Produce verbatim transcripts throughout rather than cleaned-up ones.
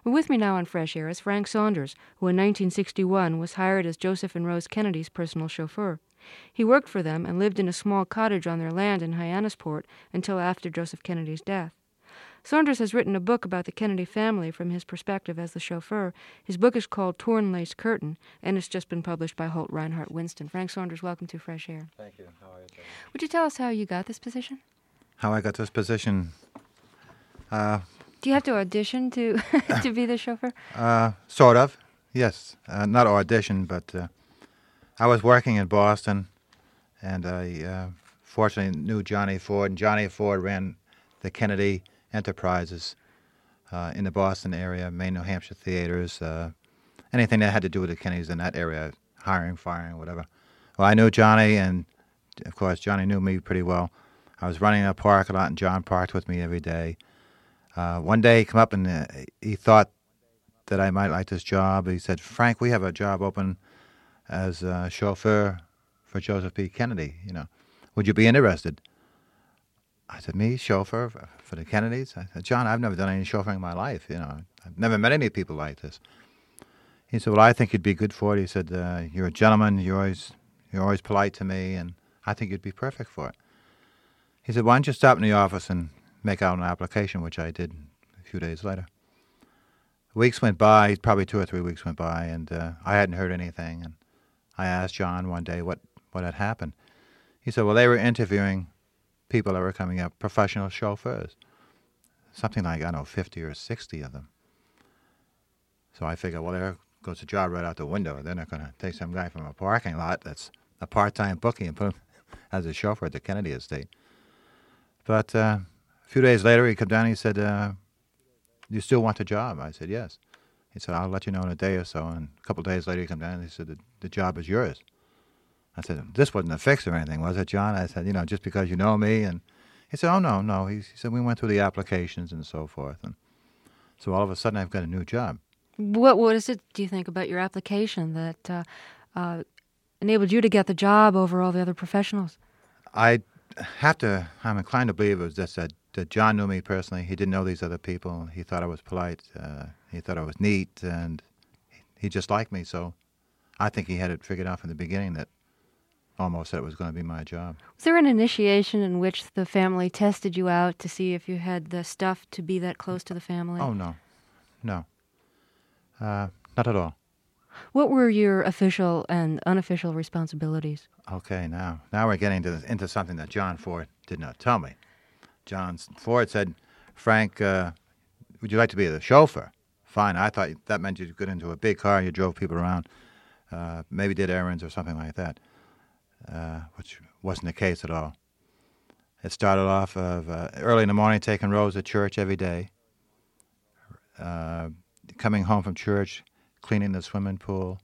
With me now on Fresh Air is Frank Saunders, who in nineteen sixty-one was hired as Joseph and Rose Kennedy's personal chauffeur. He worked for them and lived in a small cottage on their land in Hyannisport until after Joseph Kennedy's death. Saunders has written a book about the Kennedy family from his perspective as the chauffeur. His book is called Torn Lace Curtain, and it's just been published by Holt Rinehart Winston. Frank Saunders, welcome to Fresh Air. Thank you. How are you today? Would you tell us how you got this position? How I got this position? Uh, Do you have to audition to to be the chauffeur? uh, sort of, yes. Uh, not audition, but uh, I was working in Boston, and I uh, fortunately knew Johnny Ford, and Johnny Ford ran the Kennedy Enterprises uh, in the Boston area, Maine, New Hampshire theaters, uh, anything that had to do with the Kennedys in that area, hiring, firing, whatever. Well, I knew Johnny, and of course, Johnny knew me pretty well. I was running a parking lot, and John parked with me every day. Uh, one day he came up, and uh, he thought that I might like this job. He said, "Frank, we have a job open as a chauffeur for Joseph P. Kennedy. You know, would you be interested?" I said, "Me, chauffeur for the Kennedys?" I said, "John, I've never done any chauffeuring in my life. You know, I've never met any people like this." He said, "Well, I think you'd be good for it." He said, uh, "You're a gentleman. You're always you're always polite to me, and I think you'd be perfect for it." He said, "Why don't you stop in the office and make out an application," which I did a few days later. Weeks went by, probably two or three weeks went by, and uh, I hadn't heard anything. And I asked John one day what, what had happened. He said, "Well, they were interviewing people that were coming up, professional chauffeurs. Something like, I don't know, fifty or sixty of them." So I figured, well, there goes the job right out the window. They're not going to take some guy from a parking lot that's a part-time bookie and put him as a chauffeur at the Kennedy estate. But uh, a few days later, he came down and he said, uh, "You still want the job?" I said, "Yes." He said, "I'll let you know in a day or so." And a couple of days later, he came down and he said, the, the job is yours. I said, "This wasn't a fix or anything, was it, John?" I said, "You know, just because you know me." And he said, "Oh, no, no." He, he said, "We went through the applications and so forth." And so all of a sudden, I've got a new job. What What is it, do you think, about your application that uh, uh, enabled you to get the job over all the other professionals? I have to, I'm inclined to believe it was just that, that John knew me personally. He didn't know these other people. He thought I was polite. Uh, he thought I was neat, and he, he just liked me. So I think he had it figured out from the beginning that almost that it was going to be my job. Was there an initiation in which the family tested you out to see if you had the stuff to be that close to the family? Oh, no. No. Uh, not at all. What were your official and unofficial responsibilities? Okay, now now we're getting to, into something that John Ford did not tell me. John Ford said, "Frank, uh, would you like to be the chauffeur?" Fine. I thought that meant you got into a big car, you drove people around, uh, maybe did errands or something like that, uh, which wasn't the case at all. It started off of uh, early in the morning taking Rose to church every day, uh, coming home from church, cleaning the swimming pool.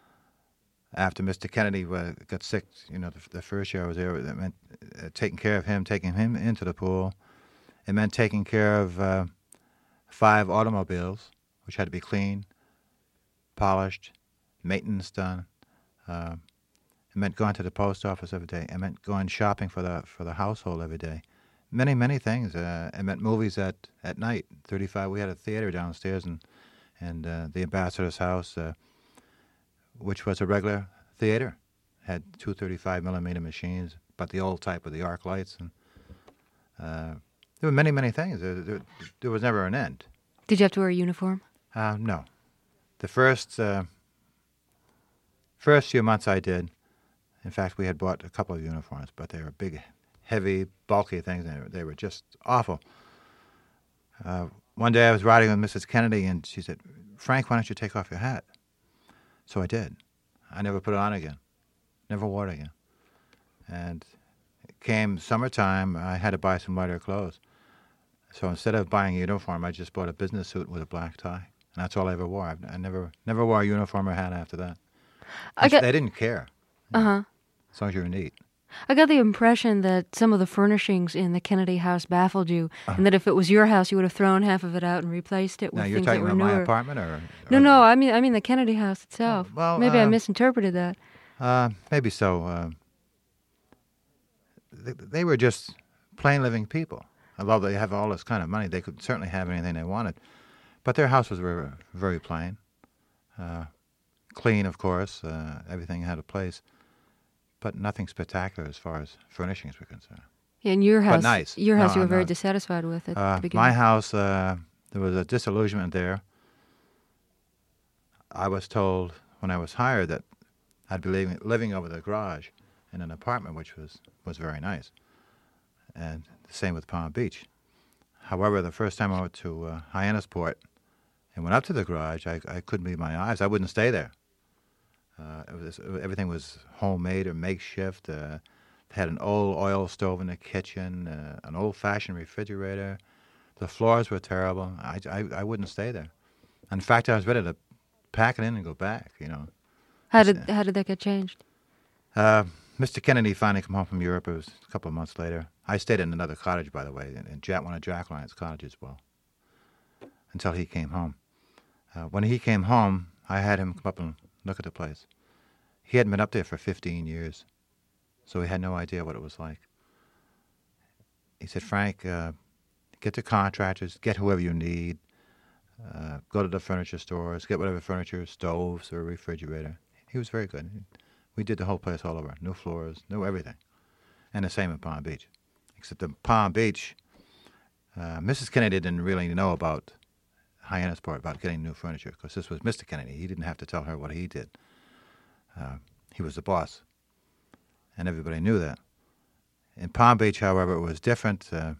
After Mister Kennedy uh, got sick, you know, the, the first year I was there, that meant uh, taking care of him, taking him into the pool. It meant taking care of uh, five automobiles, which had to be cleaned, polished, maintenance done. Uh, it meant going to the post office every day. It meant going shopping for the for the household every day. Many, many things. Uh, it meant movies at, at night. thirty-five. We had a theater downstairs, and and uh, the ambassador's house, uh, which was a regular theater, had two thirty-five millimeter machines, but the old type with the arc lights. And uh, there were many, many things. There, there, there was never an end. Did you have to wear a uniform? Uh, no. The first uh, first few months I did. In fact, we had bought a couple of uniforms, but they were big, heavy, bulky things, and they were, they were just awful. Uh, one day I was riding with Missus Kennedy, and she said, "Frank, why don't you take off your hat?" So I did. I never put it on again. Never wore it again. And it came summertime, I had to buy some lighter clothes. So instead of buying a uniform, I just bought a business suit with a black tie. And that's all I ever wore. I've, I never never wore a uniform or hat after that. I got, they didn't care. Uh-huh. As long as you were neat. I got the impression that some of the furnishings in the Kennedy house baffled you, uh, and that if it was your house, you would have thrown half of it out and replaced it with now, you're things that talking were about newer. my apartment, or, or No, no, I mean, I mean the Kennedy house itself. Oh, well, maybe uh, I misinterpreted that. Uh, maybe so. Uh, they, they were just plain living people. Although they have all this kind of money, they could certainly have anything they wanted. But their house was very, very plain. Uh, clean, of course. Uh, everything had a place. But nothing spectacular as far as furnishings were concerned. And your house, but nice. your house no, you were I'm very not, dissatisfied with at uh, the beginning. My house, uh, there was a disillusionment there. I was told when I was hired that I'd be living, living over the garage in an apartment, which was, was very nice. And the same with Palm Beach. However, the first time I went to uh, Hyannisport and went up to the garage, I, I couldn't believe my eyes. I wouldn't stay there. Uh, it was, everything was homemade or makeshift. Uh, they had an old oil stove in the kitchen, uh, an old-fashioned refrigerator. The floors were terrible. I, I, I wouldn't stay there. In fact, I was ready to pack it in and go back, you know. How did how did that get changed? Uh, Mister Kennedy finally came home from Europe. It was a couple of months later. I stayed in another cottage, by the way, in, in Jack, one of Jack Lyon's cottages, well, until he came home. Uh, when he came home, I had him come up and look at the place. He hadn't been up there for fifteen years, so he had no idea what it was like. He said, Frank, uh, get the contractors, get whoever you need, uh, go to the furniture stores, get whatever furniture, stoves or a refrigerator. He was very good. We did the whole place all over, new floors, new everything. And the same in Palm Beach. Except in Palm Beach, uh, Missus Kennedy didn't really know about Hyannisport, about getting new furniture, because this was Mister Kennedy. He didn't have to tell her what he did. Uh, he was the boss, and everybody knew that. In Palm Beach, however, it was different. Uh,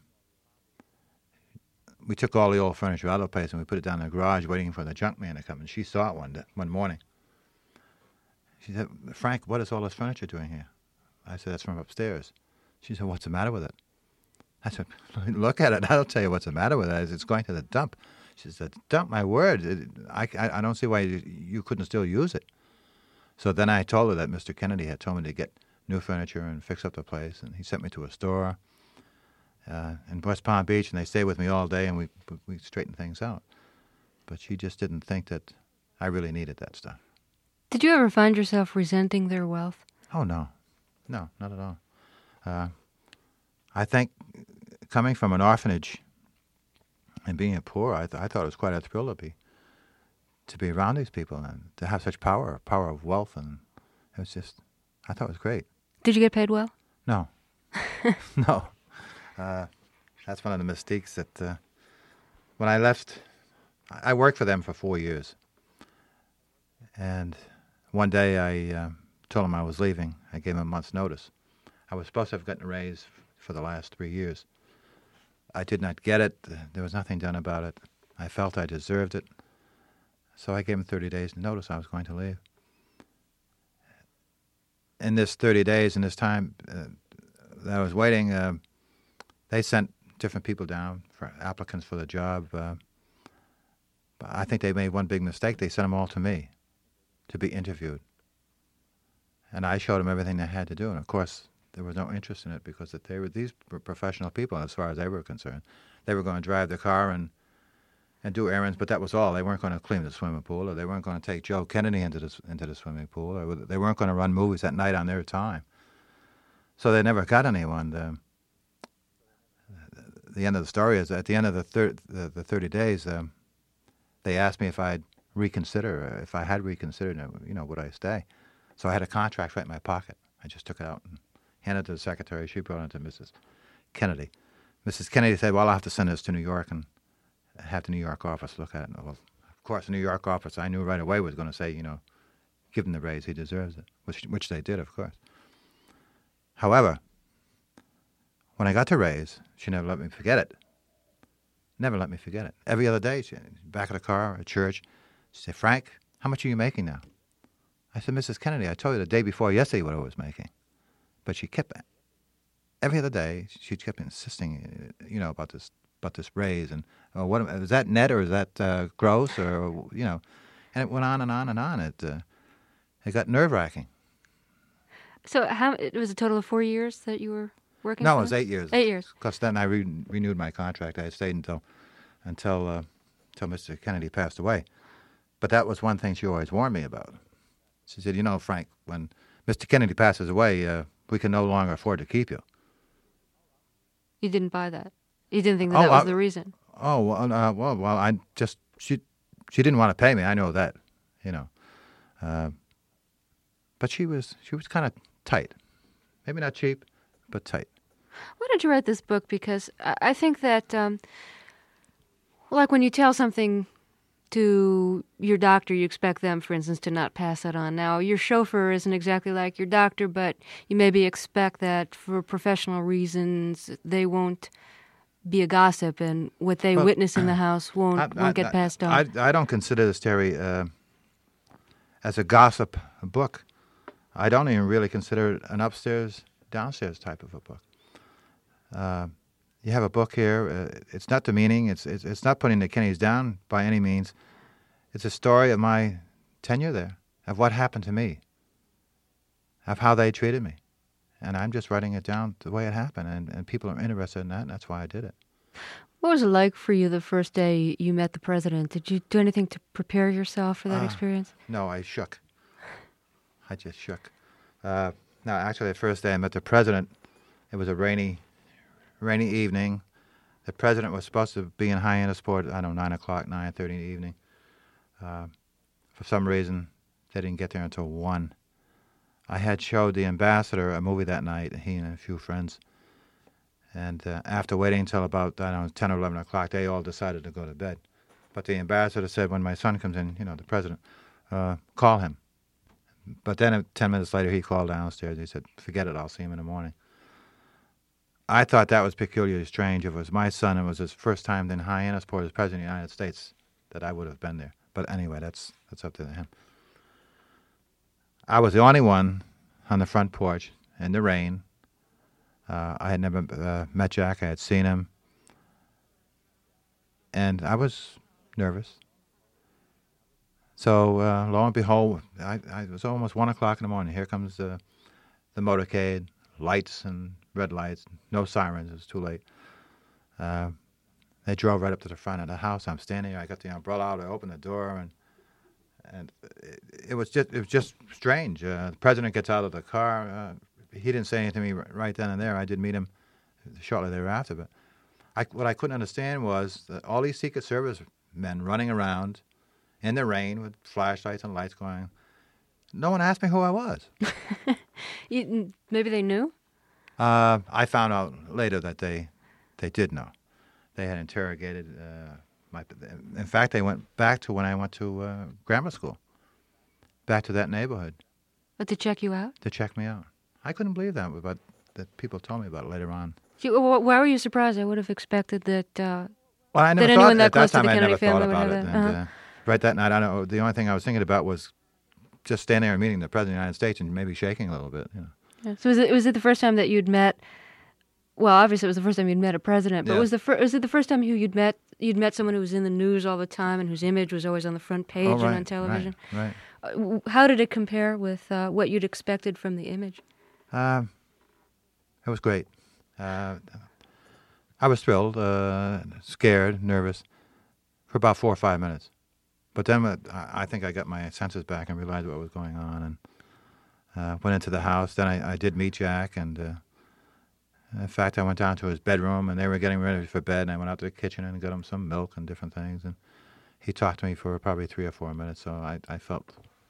we took all the old furniture out of the place and we put it down in the garage waiting for the junk man to come, and she saw it one day, one morning. She said, Frank, what is all this furniture doing here? I said, that's from upstairs. She said, what's the matter with it? I said, look at it. I'll tell you what's the matter with it. I said, it's going to the dump. She said, dump, my word. It, I, I, I don't see why you, you couldn't still use it. So then I told her that Mister Kennedy had told me to get new furniture and fix up the place, and he sent me to a store uh, in West Palm Beach, and they stayed with me all day, and we, we straightened things out. But she just didn't think that I really needed that stuff. Did you ever find yourself resenting their wealth? Oh, no. No, not at all. Uh, I think coming from an orphanage and being poor, I, th- I thought it was quite a thrill to be to be around these people and to have such power, power of wealth, and it was just, I thought it was great. Did you get paid well? No. no. Uh, that's one of the mistakes that uh, when I left, I worked for them for four years. And one day I uh, told them I was leaving. I gave them a month's notice. I was supposed to have gotten a raise f- for the last three years. I did not get it. There was nothing done about it. I felt I deserved it. So I gave them thirty days notice I was going to leave. In this thirty days, in this time uh, that I was waiting, uh, they sent different people down for applicants for the job. Uh, but I think they made one big mistake. They sent them all to me to be interviewed. And I showed them everything they had to do. And, of course, there was no interest in it because that they were these were professional people, as far as they were concerned. They were going to drive the car and and do errands, but that was all. They weren't going to clean the swimming pool, or they weren't going to take Joe Kennedy into the, into the swimming pool, or they weren't going to run movies at night on their time. So they never got anyone. The, the end of the story is at the end of the, thir- the, the thirty days, um, they asked me if I'd reconsider, if I had reconsidered, you know, would I stay? So I had a contract right in my pocket. I just took it out and handed it to the secretary. She brought it to Missus Kennedy. Missus Kennedy said, well, I'll have to send this to New York and have the New York office look at it. Well, of course, the New York office, I knew right away was going to say, you know, give him the raise, he deserves it, which which they did, of course. However, when I got the raise, she never let me forget it. Never let me forget it. Every other day, she, back of the car at church, she said, Frank, how much are you making now? I said, Missus Kennedy, I told you the day before yesterday what I was making. But she kept, every other day, she kept insisting, you know, about this about this raise. And oh, what is that net or is that uh, gross or, you know. And it went on and on and on. It, uh, it got nerve-wracking. So how it was a total of four years that you were working No, for it was them? eight years. Eight years. Because then I re- renewed my contract. I had stayed until until uh, until Mister Kennedy passed away. But that was one thing she always warned me about. She said, you know, Frank, when Mister Kennedy passes away, uh, we can no longer afford to keep you. You didn't buy that? You didn't think that Oh, that was I- the reason? Oh, well, uh, well, well, I just she she didn't want to pay me. I know that, you know. Uh, but she was she was kind of tight. Maybe not cheap, but tight. Why did you write this book? Because I I think that, um, like when you tell something to your doctor, you expect them, for instance, to not pass that on. Now, your chauffeur isn't exactly like your doctor, but you maybe expect that for professional reasons they won't be a gossip, and what they Well, witness in the house won't I, won't I, get passed on. I, I don't consider this, Terry, uh, as a gossip book. I don't even really consider it an upstairs, downstairs type of a book. Uh, you have a book here. Uh, it's not demeaning. It's, it's it's not putting the Kennedys down by any means. It's a story of my tenure there, of what happened to me, of how they treated me. And I'm just writing it down the way it happened, and, and people are interested in that, and that's why I did it. What was it like for you the first day you met the president? Did you do anything to prepare yourself for that Uh, experience? No, I shook. I just shook. Uh, no, actually, the first day I met the president, it was a rainy, rainy evening. The president was supposed to be in Hyannisport, I don't know, nine o'clock, nine thirty in the evening. Uh, for some reason, they didn't get there until one. I had showed the ambassador a movie that night, he and a few friends. And uh, after waiting until about, I don't know, ten or eleven o'clock, they all decided to go to bed. But the ambassador said, when my son comes in, you know, the president, uh, call him. But then uh, ten minutes later, he called downstairs. He said, forget it, I'll see him in the morning. I thought that was peculiarly strange. If it was my son, it was his first time in Hyannisport as president of the United States, that I would have been there. But anyway, that's that's up to him. I was the only one on the front porch in the rain. Uh, I had never uh, met Jack. I had seen him. And I was nervous. So uh, lo and behold, I, I, it was almost one o'clock in the morning. Here comes the, the motorcade, lights and red lights, no sirens. It was too late. Uh, they drove right up to the front of the house. I'm standing there. I got the umbrella out. I opened the door, and and it, it was just it was just strange. Uh, the president gets out of the car. Uh, he didn't say anything to me right then and there. I did meet him shortly thereafter. But I, what I couldn't understand was that all these Secret Service men running around in the rain with flashlights and lights going. No one asked me who I was. You, maybe they knew? Uh, I found out later that they they did know. They had interrogated uh, my. In fact, they went back to when I went to uh, grammar school, back to that neighborhood. But to check you out? To check me out. I couldn't believe that, but that people told me about it later on. You, why were you surprised? I would have expected that. Uh, well, I never that thought anyone that at that close to time. the I Kennedy never thought family would about have it. that. And, Uh-huh. uh, right that night, I don't know. The only thing I was thinking about was just standing there and meeting the president of the United States and maybe shaking a little bit. You know. Yeah. So was it was it the first time that you'd met? Well, obviously it was the first time you'd met a president, but Yeah. was the fir- was it the first time who you'd met you'd met someone who was in the news all the time and whose image was always on the front page Oh, and right, on television? Right. right. Uh, w- How did it compare with uh, what you'd expected from the image? Um, it was great. Uh, I was thrilled, uh, scared, nervous for about four or five minutes. But then uh, I I think I got my senses back and realized what was going on, and uh, went into the house. Then I, I did meet Jack, and uh, in fact, I went down to his bedroom, and they were getting ready for bed, and I went out to the kitchen and got him some milk and different things. And he talked to me for probably three or four minutes, so I, I felt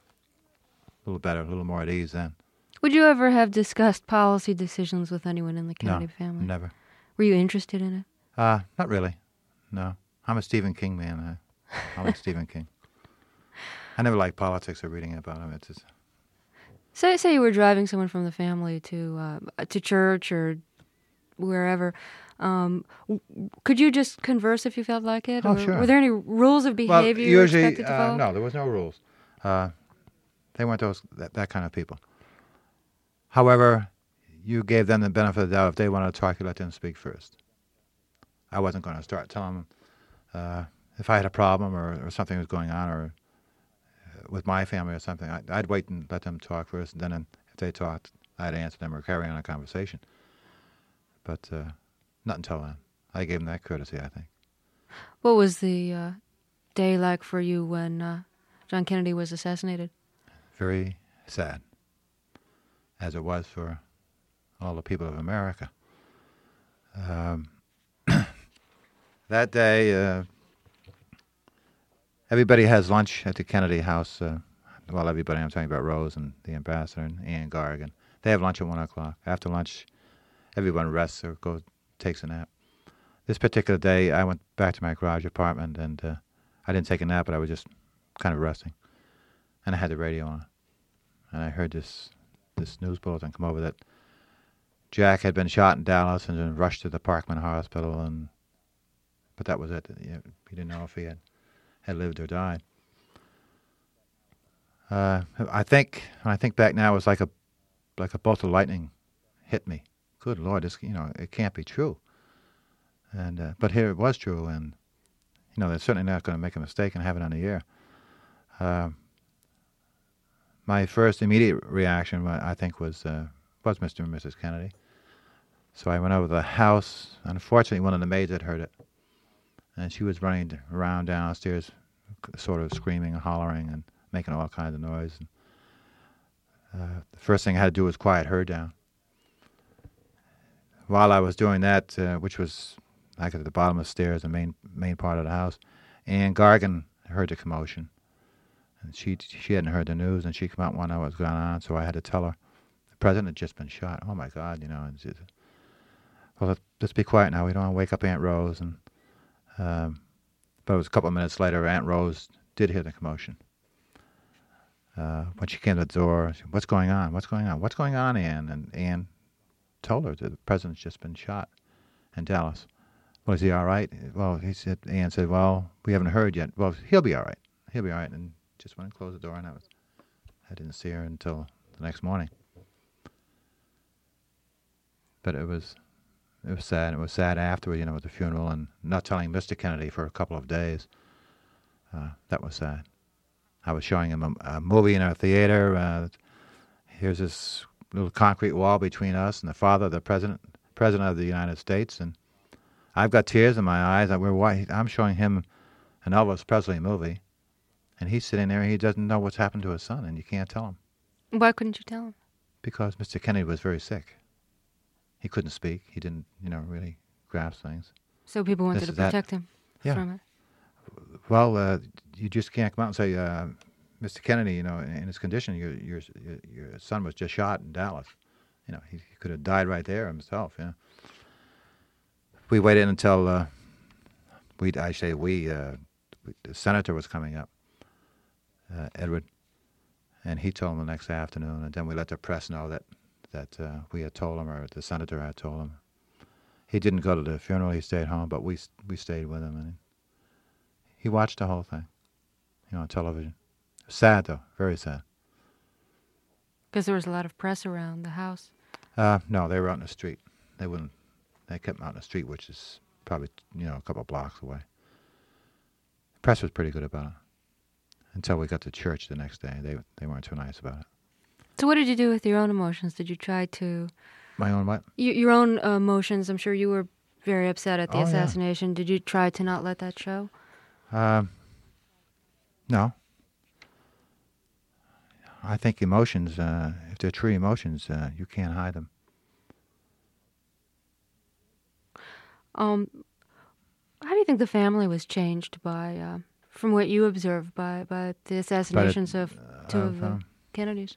a little better, a little more at ease then. Would you ever have discussed policy decisions with anyone in the Kennedy no, family? never. Were you interested in it? Uh, not really, no. I'm a Stephen King man. I, I like Stephen King. I never liked politics or reading about him. It's just, Say, say you were driving someone from the family to uh, to church or wherever. Um, w- could you just converse if you felt like it? Oh, Or sure. Were there any rules of well, behavior you were usually, expected to uh, follow? no, there was no rules. Uh, they weren't those that, that kind of people. However, you gave them the benefit of the doubt. If they wanted to talk, you let them speak first. I wasn't going to start telling them uh, if I had a problem or, or something was going on, or uh, with my family or something. I, I'd wait and let them talk first, and then if they talked, I'd answer them or carry on a conversation. But uh, not until then. I gave them that courtesy, I think. What was the uh, day like for you when uh, John Kennedy was assassinated? Very sad, as it was for all the people of America. Um, that day, uh, everybody has lunch at the Kennedy House. Uh, well, everybody. I'm talking about Rose and the ambassador and Ann Gargan. They have lunch at one o'clock. After lunch, everyone rests or goes takes a nap. This particular day, I went back to my garage apartment, and uh, I didn't take a nap, but I was just kind of resting. And I had the radio on, and I heard this this news bulletin come over that Jack had been shot in Dallas and then rushed to the Parkman Hospital, and but that was it. He didn't know if he had, had lived or died. Uh, I think when I think back now, it was like a like a bolt of lightning hit me. Good Lord, this, you know, it can't be true. And uh, but here it was true, and you know, they're certainly not going to make a mistake and have it on the air. Uh, my first immediate reaction, I think, was uh, was Mister and Missus Kennedy. So I went over to the house. Unfortunately, one of the maids had heard it, and she was running around downstairs, sort of screaming and hollering and making all kinds of noise. And, uh, the first thing I had to do was quiet her down. While I was doing that, uh, which was like at the bottom of the stairs, the main main part of the house, Ann Gargan heard the commotion, and she she hadn't heard the news, and she came out and wanted to know what was going on. So I had to tell her the president had just been shot. Oh my God, you know. And she said, well, let's, let's be quiet now. We don't want to wake up Aunt Rose. And um, but it was a couple of minutes later, Aunt Rose did hear the commotion. Uh, when she came to the door, she said, what's going on? What's going on? What's going on, Ann? And Ann told her that the president's just been shot in Dallas. Well, is he all right? Well, he said, Ann said, well, we haven't heard yet. Well, he'll be all right. He'll be all right. And just went and closed the door, and I was, I didn't see her until the next morning. But it was, it was sad. It was sad afterward, you know, with the funeral and not telling Mister Kennedy for a couple of days. Uh, that was sad. I was showing him a, a movie in our theater. Uh, here's this little concrete wall between us and the father of the president, president of the United States, and I've got tears in my eyes. I, we're, I'm showing him an Elvis Presley movie, and he's sitting there and he doesn't know what's happened to his son, and you can't tell him. Why couldn't you tell him? Because Mister Kennedy was very sick. He couldn't speak. He didn't, you know, really grasp things. So people wanted This to is that- protect him Yeah. from it. Well, uh, you just can't come out and say, uh, Mister Kennedy, you know, in, in his condition, your, your your son was just shot in Dallas. You know, he, he could have died right there himself. Yeah. We waited until uh, we, I say we, uh, we, the senator was coming up, uh, Edward, and he told him the next afternoon, and then we let the press know that that uh, we had told him, or the senator had told him. He didn't go to the funeral; he stayed home, but we we stayed with him, and he watched the whole thing, you know, on television. Sad though, very sad. Because there was a lot of press around the house. Uh, no, they were out in the street. They wouldn't. They kept them out in the street, which is probably, you know, a couple of blocks away. The press was pretty good about it until we got to church the next day. They they weren't too nice about it. So what did you do with your own emotions? Did you try to... My own what? Y- your own uh, emotions. I'm sure you were very upset at the Oh, yeah. assassination. Did you try to not let that show? Um, no. I think emotions, uh, if they're true emotions, uh, you can't hide them. Um, how do you think the family was changed by, uh, from what you observed, by, by the assassinations of two of, of the um, Kennedys?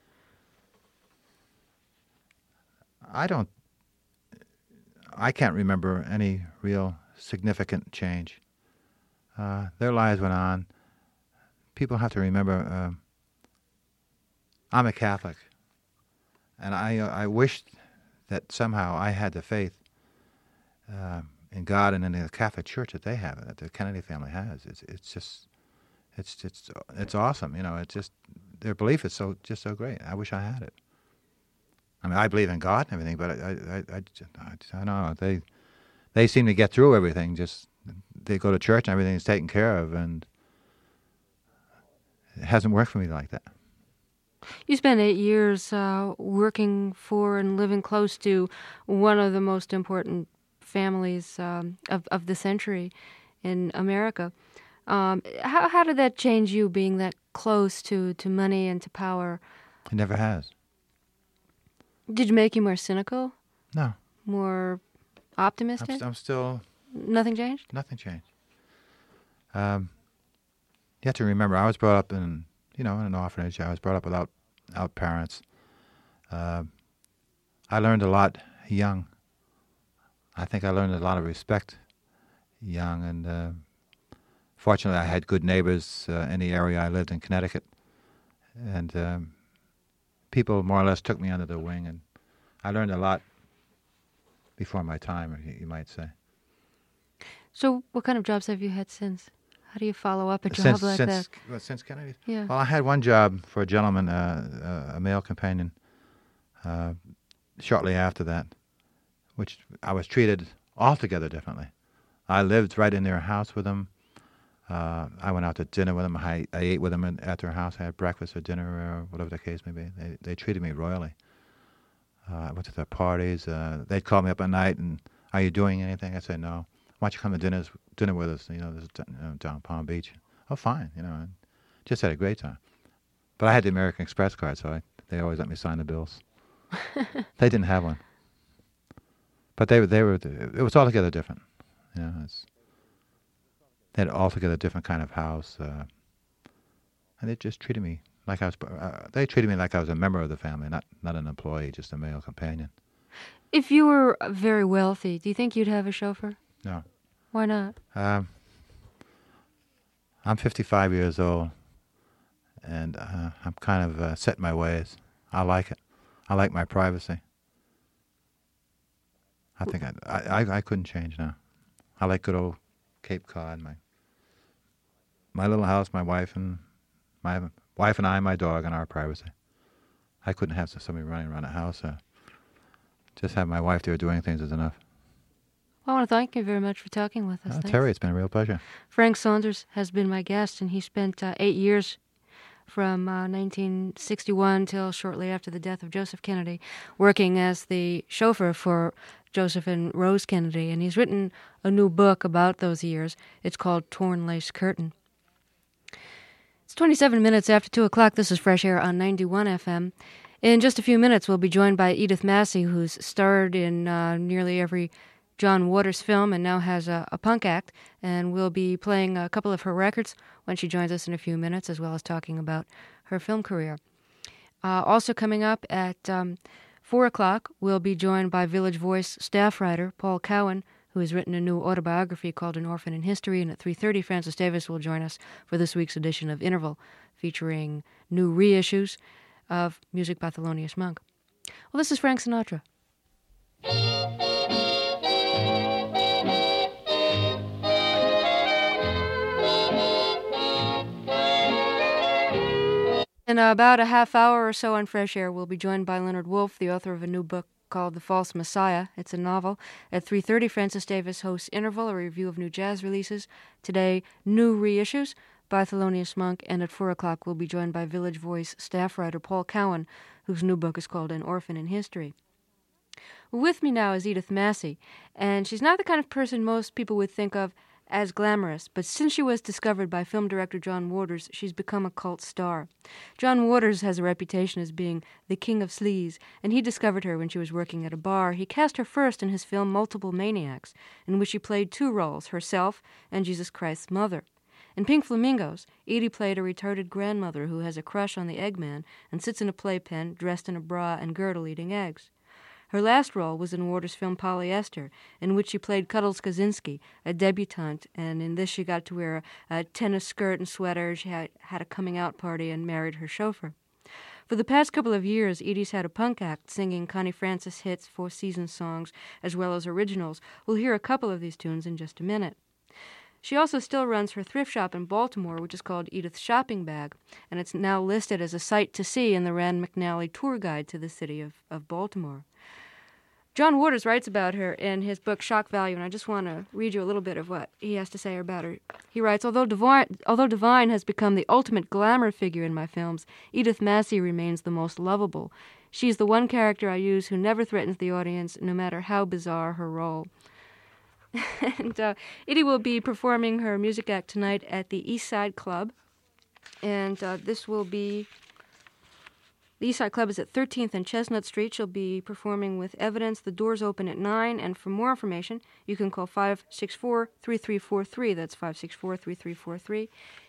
I don't, I can't remember any real significant change. Uh, their lives went on. People have to remember, uh, I'm a Catholic, and I uh, I wished that somehow I had the faith uh, in God and in the Catholic Church that they have, that the Kennedy family has. It's it's just, it's it's it's awesome. You know, it's just their belief is so just so great. I wish I had it. I mean, I believe in God and everything, but I I I, I, I don't know. They they seem to get through everything. Just they go to church and everything's taken care of, and it hasn't worked for me like that. You spent eight years uh, working for and living close to one of the most important families um, of, of the century in America. Um, how, how did that change you, being that close to, to money and to power? It never has. Did it make you more cynical? No. More I'm, optimistic? st- I'm still, Nothing changed? nothing changed. Um, you have to remember, I was brought up in, you know, in an orphanage. I was brought up without, without parents. Uh, I learned a lot young. I think I learned a lot of respect young, and uh, fortunately I had good neighbors uh, in the area I lived in, Connecticut, and um, people more or less took me under their wing, and I learned a lot before my time, you, you might say. So what kind of jobs have you had since? How do you follow up a job since, like since, that? Well, since Kennedy? Yeah. Well, I had one job for a gentleman, uh, uh, a male companion, uh, shortly after that, which I was treated altogether differently. I lived right in their house with them. Uh, I went out to dinner with them. I, I ate with them in, at their house. I had breakfast or dinner or whatever the case may be. They, they treated me royally. Uh, I went to their parties. Uh, they'd call me up at night and, "Are you doing anything?" I said, "No." "Why don't you come to dinner, dinner with us, you know, this is you know, down Palm Beach?" "Oh, fine," you know, and just had a great time. But I had the American Express card, so I, they always let me sign the bills. They didn't have one. But they, they were, it was altogether different. You know, it's, they had an altogether different kind of house. Uh, and they just treated me like I was, uh, they treated me like I was a member of the family, not, not an employee, just a male companion. If you were very wealthy, do you think you'd have a chauffeur? No. Why not? Um, I'm fifty-five years old, and uh, I'm kind of uh, set in my ways. I like it. I like my privacy. I think I, I, I couldn't change now. I like good old Cape Cod, my my little house, my wife and my wife and I, my dog, and our privacy. I couldn't have somebody running around the house. Uh, just have my wife there doing things is enough. Well, I want to thank you very much for talking with us. Oh, Terry, it's been a real pleasure. Frank Saunders has been my guest, and he spent uh, eight years from uh, nineteen sixty-one till shortly after the death of Joseph Kennedy, working as the chauffeur for Joseph and Rose Kennedy, and he's written a new book about those years. It's called Torn Lace Curtain. It's twenty-seven minutes after two o'clock. This is Fresh Air on ninety-one F M. In just a few minutes, we'll be joined by Edith Massey, who's starred in uh, nearly every John Waters film and now has a, a punk act, and we'll be playing a couple of her records when she joins us in a few minutes, as well as talking about her film career. Uh, also coming up at um, four o'clock, we'll be joined by Village Voice staff writer Paul Cowan, who has written a new autobiography called An Orphan in History, and at three thirty, Francis Davis will join us for this week's edition of Interval, featuring new reissues of music by Thelonious Monk. Well, this is Frank Sinatra. In about a half hour or so on Fresh Air, we'll be joined by Leonard Woolf, the author of a new book called The False Messiah. It's a novel. At three thirty, Francis Davis hosts Interval, a review of new jazz releases. Today, new reissues by Thelonious Monk. And at four o'clock, we'll be joined by Village Voice staff writer Paul Cowan, whose new book is called An Orphan in History. With me now is Edith Massey, and she's not the kind of person most people would think of as glamorous, but since she was discovered by film director John Waters, she's become a cult star. John Waters has a reputation as being the king of sleaze, and he discovered her when she was working at a bar. He cast her first in his film Multiple Maniacs, in which she played two roles, herself and Jesus Christ's mother. In Pink Flamingos, Edie played a retarded grandmother who has a crush on the Eggman and sits in a playpen dressed in a bra and girdle eating eggs. Her last role was in Waters' film Polyester, in which she played Cuddles Kaczynski, a debutante, and in this she got to wear a, a tennis skirt and sweater. She had, had a coming-out party and married her chauffeur. For the past couple of years, Edie's had a punk act singing Connie Francis hits, Four Seasons songs, as well as originals. We'll hear a couple of these tunes in just a minute. She also still runs her thrift shop in Baltimore, which is called Edith's Shopping Bag, and it's now listed as a sight to see in the Rand McNally tour guide to the city of, of Baltimore. John Waters writes about her in his book Shock Value, and I just want to read you a little bit of what he has to say about her. He writes, although Divine, although Divine has become the ultimate glamour figure in my films, Edith Massey remains the most lovable. She's the one character I use who never threatens the audience, no matter how bizarre her role. and uh, Edie will be performing her music act tonight at the East Side Club, and uh, this will be... The East Side Club is at thirteenth and Chestnut Street. She'll be performing with Evidence. The doors open at nine, and for more information, you can call five six four, three three four three. That's five six four, three three four three.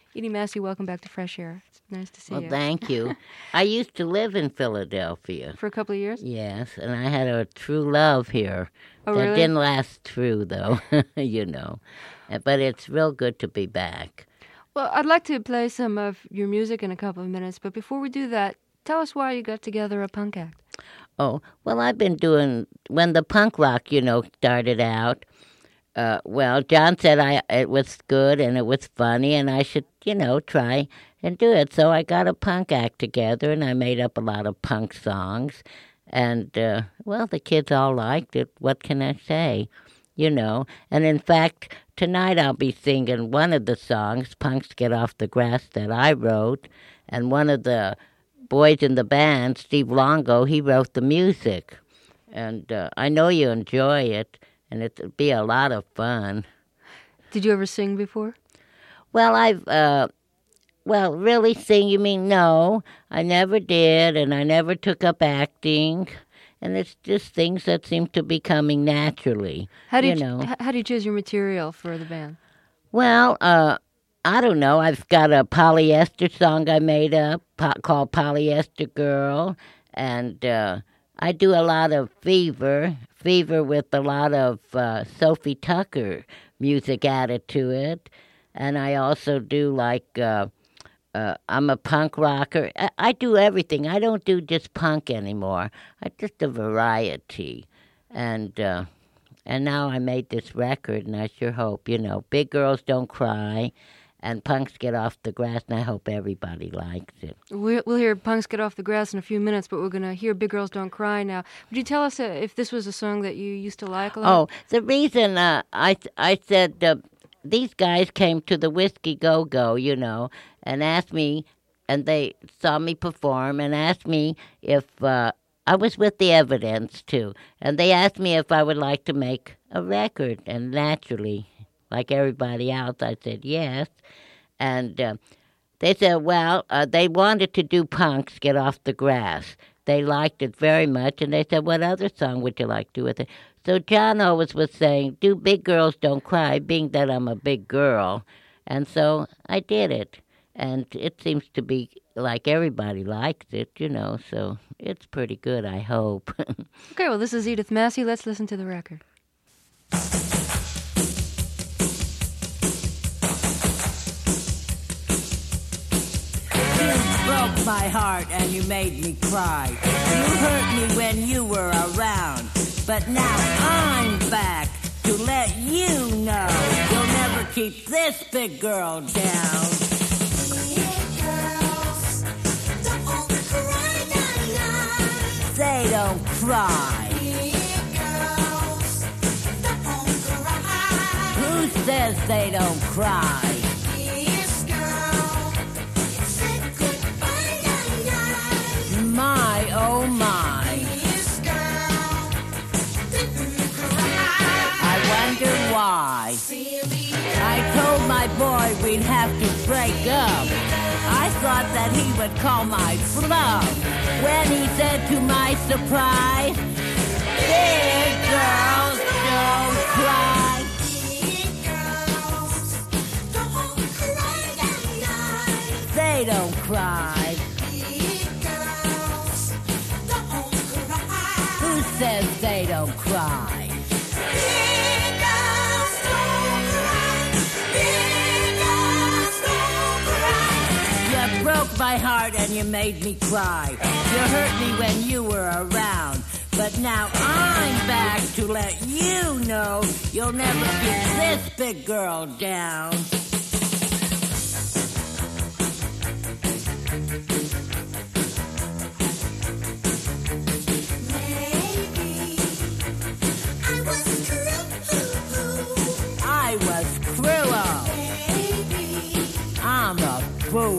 Edie Massey, welcome back to Fresh Air. It's nice to see well, you. Well, thank you. I used to live in Philadelphia. For a couple of years? Yes, and I had a true love here. Oh, that really? didn't last true, though, you know. But it's real good to be back. Well, I'd like to play some of your music in a couple of minutes, but before we do that, tell us why you got together a punk act. Oh, well, I've been doing, when the punk rock, you know, started out, uh, well, John said I it was good and it was funny and I should, you know, try and do it. So I got a punk act together and I made up a lot of punk songs. And, uh, well, the kids all liked it. What can I say? You know, and in fact, tonight I'll be singing one of the songs, Punks Get Off the Grass, that I wrote, and one of the boys in the band, Steve Longo, he wrote the music. And uh, I know you enjoy it, and it'll be a lot of fun. Did you ever sing before? Well, I've, uh, well, really sing, you mean no, I never did, and I never took up acting. And it's just things that seem to be coming naturally. How do you, you know? h- how do you choose your material for the band? Well, uh, I don't know. I've got a polyester song I made up po- called Polyester Girl, and uh, I do a lot of Fever, Fever with a lot of uh, Sophie Tucker music added to it, and I also do like. Uh, Uh, I'm a punk rocker. I, I do everything. I don't do just punk anymore. I just a variety. And uh, and now I made this record, and I sure hope, you know, Big Girls Don't Cry and Punks Get Off the Grass, and I hope everybody likes it. We'll, we'll hear Punks Get Off the Grass in a few minutes, but we're going to hear Big Girls Don't Cry now. Would you tell us uh, if this was a song that you used to like a lot? Oh, the reason uh, I, I said... Uh, these guys came to the Whiskey Go-Go, you know, and asked me, and they saw me perform and asked me if uh, I was with the Evidence, too. And they asked me if I would like to make a record. And naturally, like everybody else, I said yes. And uh, they said, well, uh, they wanted to do Punks Get Off the Grass. They liked it very much, and they said, what other song would you like to do with it? So John always was saying, do Big Girls Don't Cry, being that I'm a big girl. And so I did it. And it seems to be like everybody likes it, you know, so it's pretty good, I hope. Okay, well, this is Edith Massey. Let's listen to the record. Broke my heart and you made me cry. You hurt me when you were around. But now I'm back to let you know you'll never keep this big girl down. Girls, don't cry, they don't cry. Girls, don't cry. Who says they don't cry? My, oh my. This girl didn't cry. I wonder why. I told my boy we'd have to break up. I thought that he would call my bluff when he said to my surprise, big girls don't cry. Big girls don't cry. They don't cry. Says they don't cry. Big girls don't cry. Big girls don't cry. You broke my heart and you made me cry. You hurt me when you were around. But now I'm back to let you know you'll never keep this big girl down. Fool.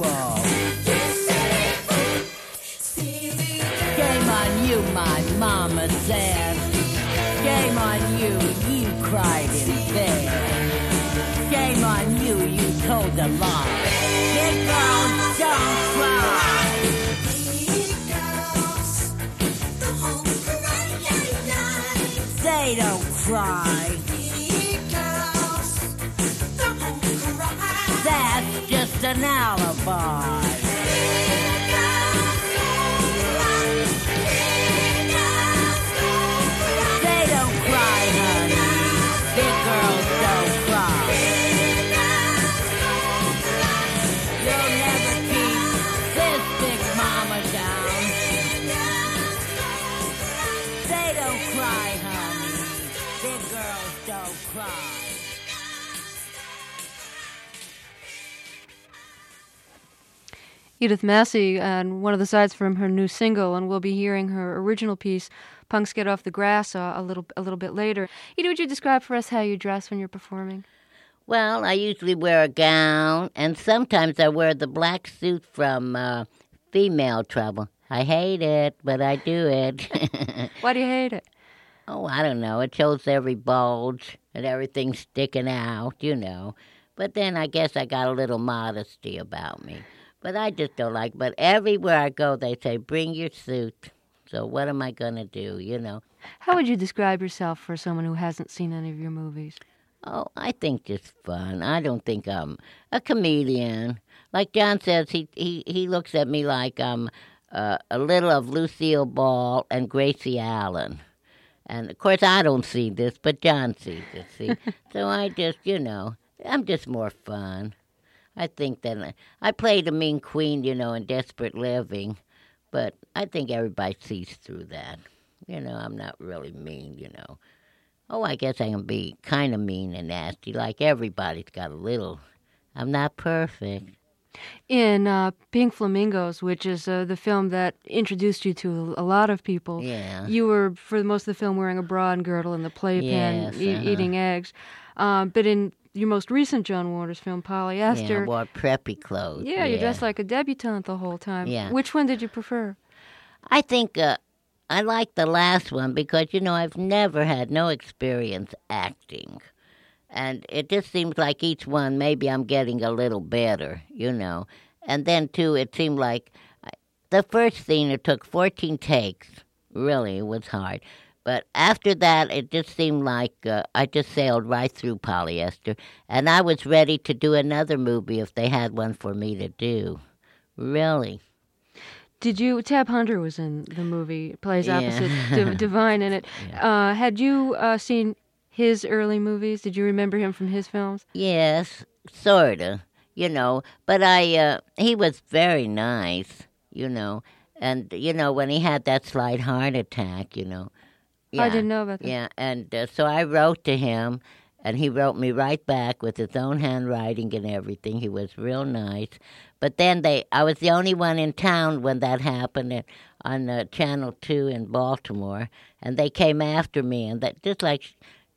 Shame on you, my mama said. Shame on you, you cried in bed. Shame on you, you told a lie. Big girls don't cry. Big girls don't cry. They don't cry. Big girls don't cry. That's just an alibi. They don't cry, honey. Big girls don't cry. You'll never keep this big mama down. They don't cry, honey. Big girls don't cry. Edith Massey, and one of the sides from her new single, and we'll be hearing her original piece, "Punks Get Off the Grass," uh, a little a little bit later. Edith, would you describe for us how you dress when you're performing? Well, I usually wear a gown, and sometimes I wear the black suit from uh, Female Trouble. I hate it, but I do it. Why do you hate it? Oh, I don't know. It shows every bulge and everything sticking out, you know. But then I guess I got a little modesty about me. But I just don't like it. But everywhere I go, they say, bring your suit. So what am I going to do, you know? How would you describe yourself for someone who hasn't seen any of your movies? Oh, I think just fun. I don't think I'm a comedian. Like John says, he he, he looks at me like I'm uh, a little of Lucille Ball and Gracie Allen. And, of course, I don't see this, but John sees it, see? So I just, you know, I'm just more fun. I think that I, I played a mean queen, you know, in Desperate Living, but I think everybody sees through that. You know, I'm not really mean, you know. Oh, I guess I can be kind of mean and nasty, like everybody's got a little. I'm not perfect. In uh, Pink Flamingos, which is uh, the film that introduced you to a lot of people, Yeah. you were, for most of the film, wearing a bra and girdle in the playpen, Yes, e- uh-huh. eating eggs. Um, but in your most recent John Waters film, Yeah, I Polyester, wore preppy clothes. yeah, you dressed like a debutante the whole time. Yeah. Which one did you prefer? I think uh, I like the last one because, you know, I've never had no experience acting. And it just seems like each one, maybe I'm getting a little better, you know. And then, too, it seemed like I, the first scene, it took fourteen takes. Really, it was hard. But after that, it just seemed like uh, I just sailed right through Polyester. And I was ready to do another movie if they had one for me to do. Really. Did you, Tab Hunter was in the movie, plays Yeah. opposite D- Divine in it. Uh, had you uh, seen his early movies? Did you remember him from his films? Yes, sort of, you know. But I, uh, he was very nice, you know. And, you know, when he had that slight heart attack, you know. Yeah, I didn't know about that. Yeah, and uh, so I wrote to him, and he wrote me right back with his own handwriting and everything. He was real nice. But then they, I was the only one in town when that happened uh, on uh, Channel two in Baltimore, and they came after me, and that just like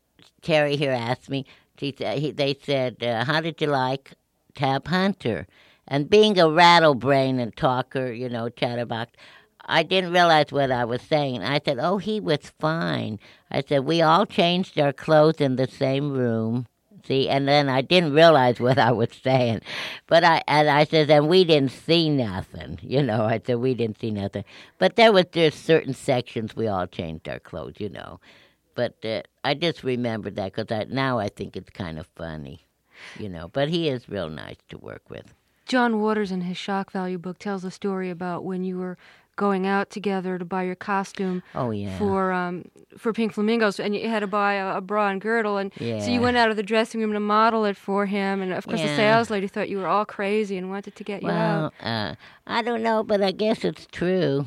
Terry here asked me, she said, he, they said, uh, how did you like Tab Hunter? And being a rattlebrain and talker, you know, chatterbox, I didn't realize what I was saying. I said, oh, he was fine. I said, we all changed our clothes in the same room. See, and then I didn't realize what I was saying. But I, and I said, and we didn't see nothing. You know, I said, we didn't see nothing. But there was just certain sections we all changed our clothes, you know. But uh, I just remembered that because I, now I think it's kind of funny, you know. But he is real nice to work with. John Waters, in his Shock Value book, tells a story about when you were going out together to buy your costume Oh, yeah. for um, for Pink Flamingos, and you had to buy a, a bra and girdle, and so you Yeah. went out of the dressing room to model it for him, and of course the Yeah. sales lady thought you were all crazy and wanted to get you out. Well, uh, I don't know, but I guess it's true.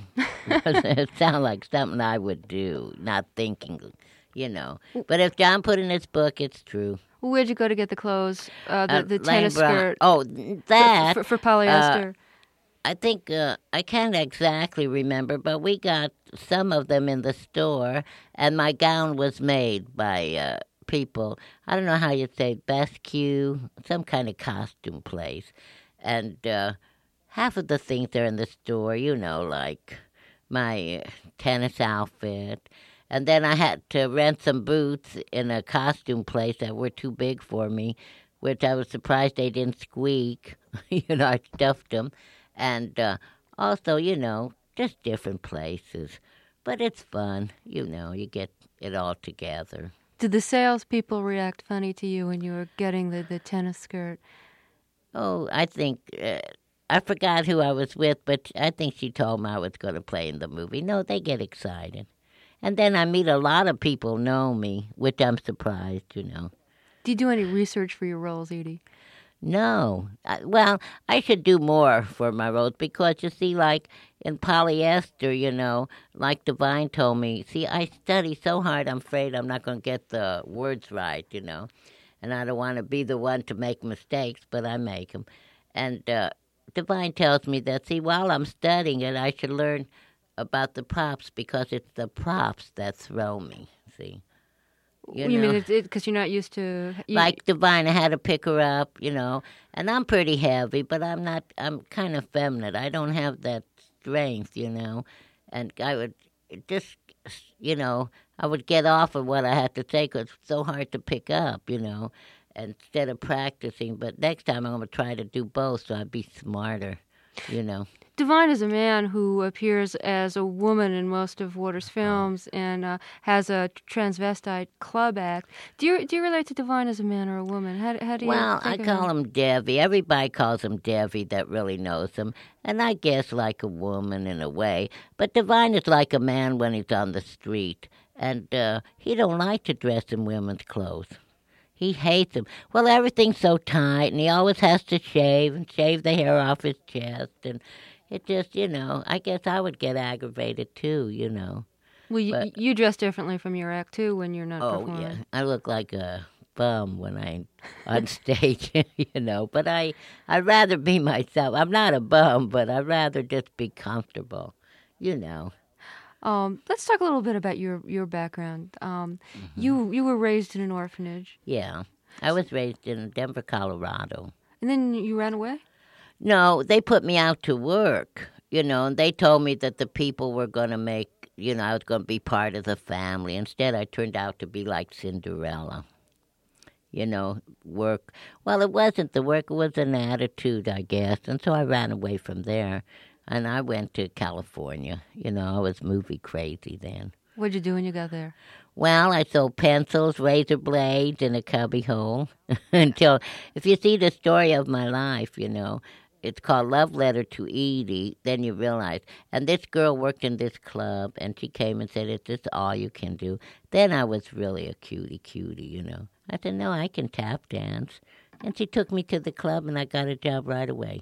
It sounds like something I would do, not thinking, you know. But if John put in his book, it's true. Where'd you go to get the clothes, uh, the, Uh, the Lane tennis Bryant- skirt Oh, that. for, for, for polyester? I think uh, I can't exactly remember, but we got some of them in the store, and my gown was made by uh, people. I don't know how you say Basque, some kind of costume place, and uh, half of the things are in the store. You know, like my uh, tennis outfit, and then I had to rent some boots in a costume place that were too big for me, which I was surprised they didn't squeak. You know, I stuffed them. And uh, also, you know, just different places. But it's fun, you know, you get it all together. Did the salespeople react funny to you when you were getting the, the tennis skirt? Oh, I think uh, I forgot who I was with, but I think she told me I was going to play in the movie. No, they get excited. And then I meet a lot of people know me, which I'm surprised, you know. Do you do any research for your roles, Edie? No. I, well, I should do more for my roles because, you see, like in polyester, you know, like Divine told me, see, I study so hard, I'm afraid I'm not going to get the words right, you know. And I don't want to be the one to make mistakes, but I make them. And uh, Divine tells me that, see, while I'm studying it, I should learn about the props because it's the props that throw me, see. You, you mean it's because it, you're not used to... You, like Divine, I had to pick her up, you know, and I'm pretty heavy, but I'm not, I'm kind of feminine. I don't have that strength, you know, and I would just, you know, I would get off of what I had to say because it's so hard to pick up, you know, instead of practicing. But next time I'm going to try to do both so I'd be smarter, you know. Divine is a man who appears as a woman in most of Waters' films and uh, has a transvestite club act. Do you do you relate to Divine as a man or a woman? How, how do you Well, think I of call him? him Devi. Everybody calls him Devi that really knows him. And I guess like a woman in a way. But Divine is like a man when he's on the street. And uh, he don't like to dress in women's clothes. He hates them. Well, everything's so tight, and he always has to shave and shave the hair off his chest. And it just, you know, I guess I would get aggravated too, you know. Well, you, but- you dress differently from your act, too, when you're not Oh, performing. yeah. I look like a bum when I'm on stage, you know. But I, I'd rather be myself. I'm not a bum, but I'd rather just be comfortable, you know. Um, let's talk a little bit about your, your background. Um, Mm-hmm. you you were raised in an orphanage, Yeah. I was raised in Denver, Colorado. and then you ran away? No, they put me out to work, you know, and they told me that the people were going to make, you know, I was going to be part of the family. Instead, I turned out to be like Cinderella, you know, work. Well, it wasn't the work, it was an attitude, I guess. And so I ran away from there, and I went to California. You know, I was movie crazy then. What'd you do when you got there? Well, I sold pencils, razor blades, in a cubby hole until, if you see the story of my life, you know, it's called Love Letter to Edie, then you realize. And this girl worked in this club, and she came and said, is this all you can do? Then I was really a cutie cutie, you know. I said, no, I can tap dance. And she took me to the club, and I got a job right away.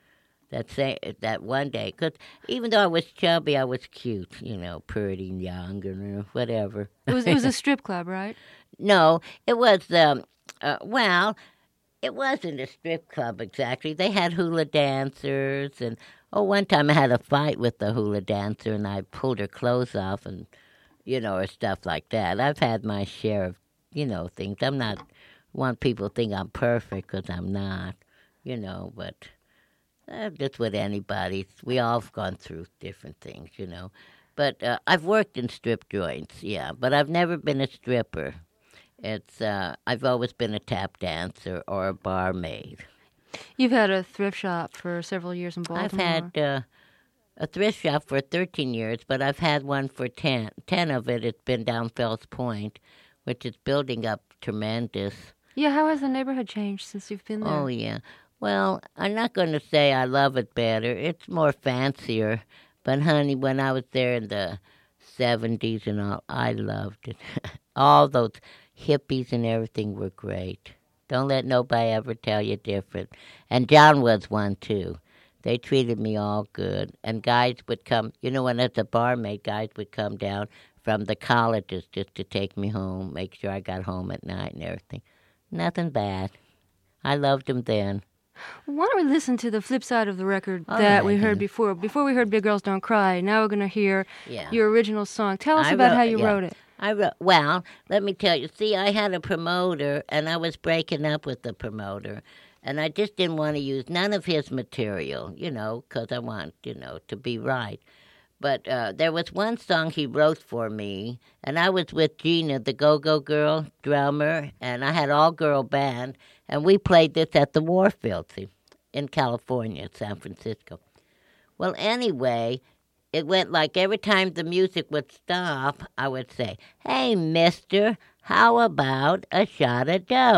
That say, that one day, because even though I was chubby, I was cute, you know, pretty, young, or whatever. It was it was a strip club, right? No, it was, um, uh, well, it wasn't a strip club exactly. They had hula dancers, and, oh, one time I had a fight with the hula dancer, and I pulled her clothes off, and, you know, or stuff like that. I've had my share of, you know, things. I'm not, want people to think I'm perfect, because I'm not, you know, but... Uh, just with anybody. We all have gone through different things, you know. But uh, I've worked in strip joints, yeah. But I've never been a stripper. It's uh, I've always been a tap dancer or a barmaid. You've had a thrift shop for several years in Baltimore. I've had uh, a thrift shop for thirteen years, but I've had one for ten. Ten of it, it's been down Fells Point, which is building up tremendous. Yeah, how has the neighborhood changed since you've been there? Oh, yeah. Well, I'm not going to say I love it better. It's more fancier. But, honey, when I was there in the seventies and all, I loved it. All those hippies and everything were great. Don't let nobody ever tell you different. And John was one, too. They treated me all good. And guys would come, you know, when as a barmaid, guys would come down from the colleges just to take me home, make sure I got home at night and everything. Nothing bad. I loved them then. Why don't we listen to the flip side of the record All that right, we heard then. before? Before we heard Big Girls Don't Cry, now we're going to hear Yeah. your original song. Tell us I about wrote- how you yeah. wrote it. I wrote, well, let me tell you. See, I had a promoter, and I was breaking up with the promoter, and I just didn't want to use none of his material, you know, because I want, you know, to be right. But uh, there was one song he wrote for me, and I was with Gina, the Go-Go Girl drummer, and I had all-girl band, and we played this at the Warfield, see, in California, San Francisco. Well, anyway, it went like every time the music would stop, I would say, hey, mister, how about a shot of dope?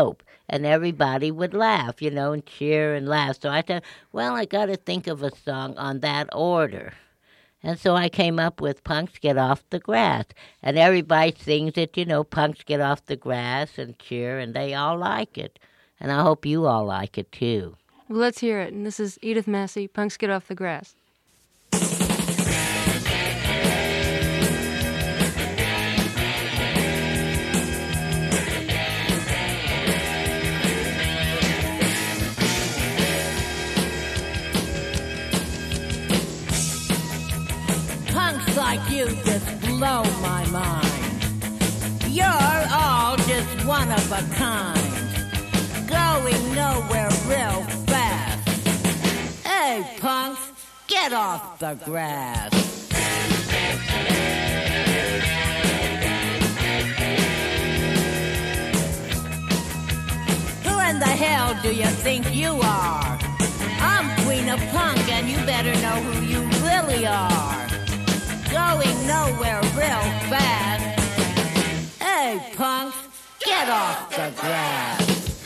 and everybody would laugh, you know, and cheer and laugh. So I thought, well, I got to think of a song on that order. And so I came up with Punks Get Off the Grass. And everybody sings it, you know, Punks Get Off the Grass and cheer, and they all like it. And I hope you all like it, too. Well, let's hear it. And this is Edith Massey, Punks Get Off the Grass. Punks like you just blow my mind. You're all just one of a kind, going nowhere real fast. Hey, punks, get off the grass. Who in the hell do you think you are? I'm Queen of Punk, and you better know who you really are. Going nowhere real fast. Hey, punks, get off the grass.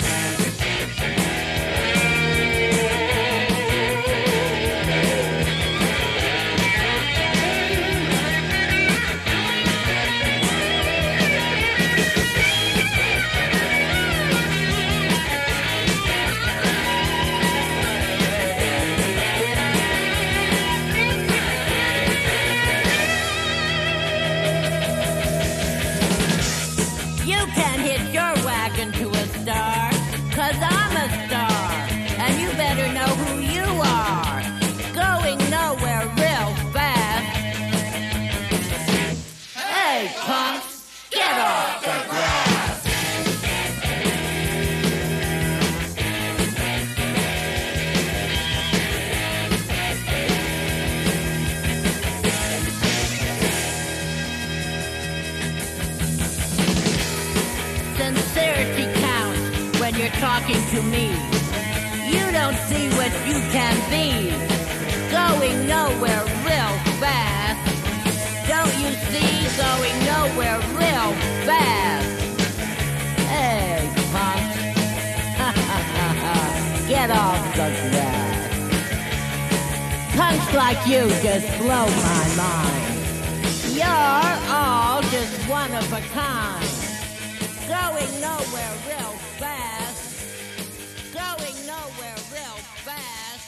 Talking to me, you don't see what you can be, going nowhere real fast. Don't you see, going nowhere real fast? Hey, punk, get off the grass. Punks like you just blow my mind. You're all just one of a kind, going nowhere real fast. Going nowhere real fast.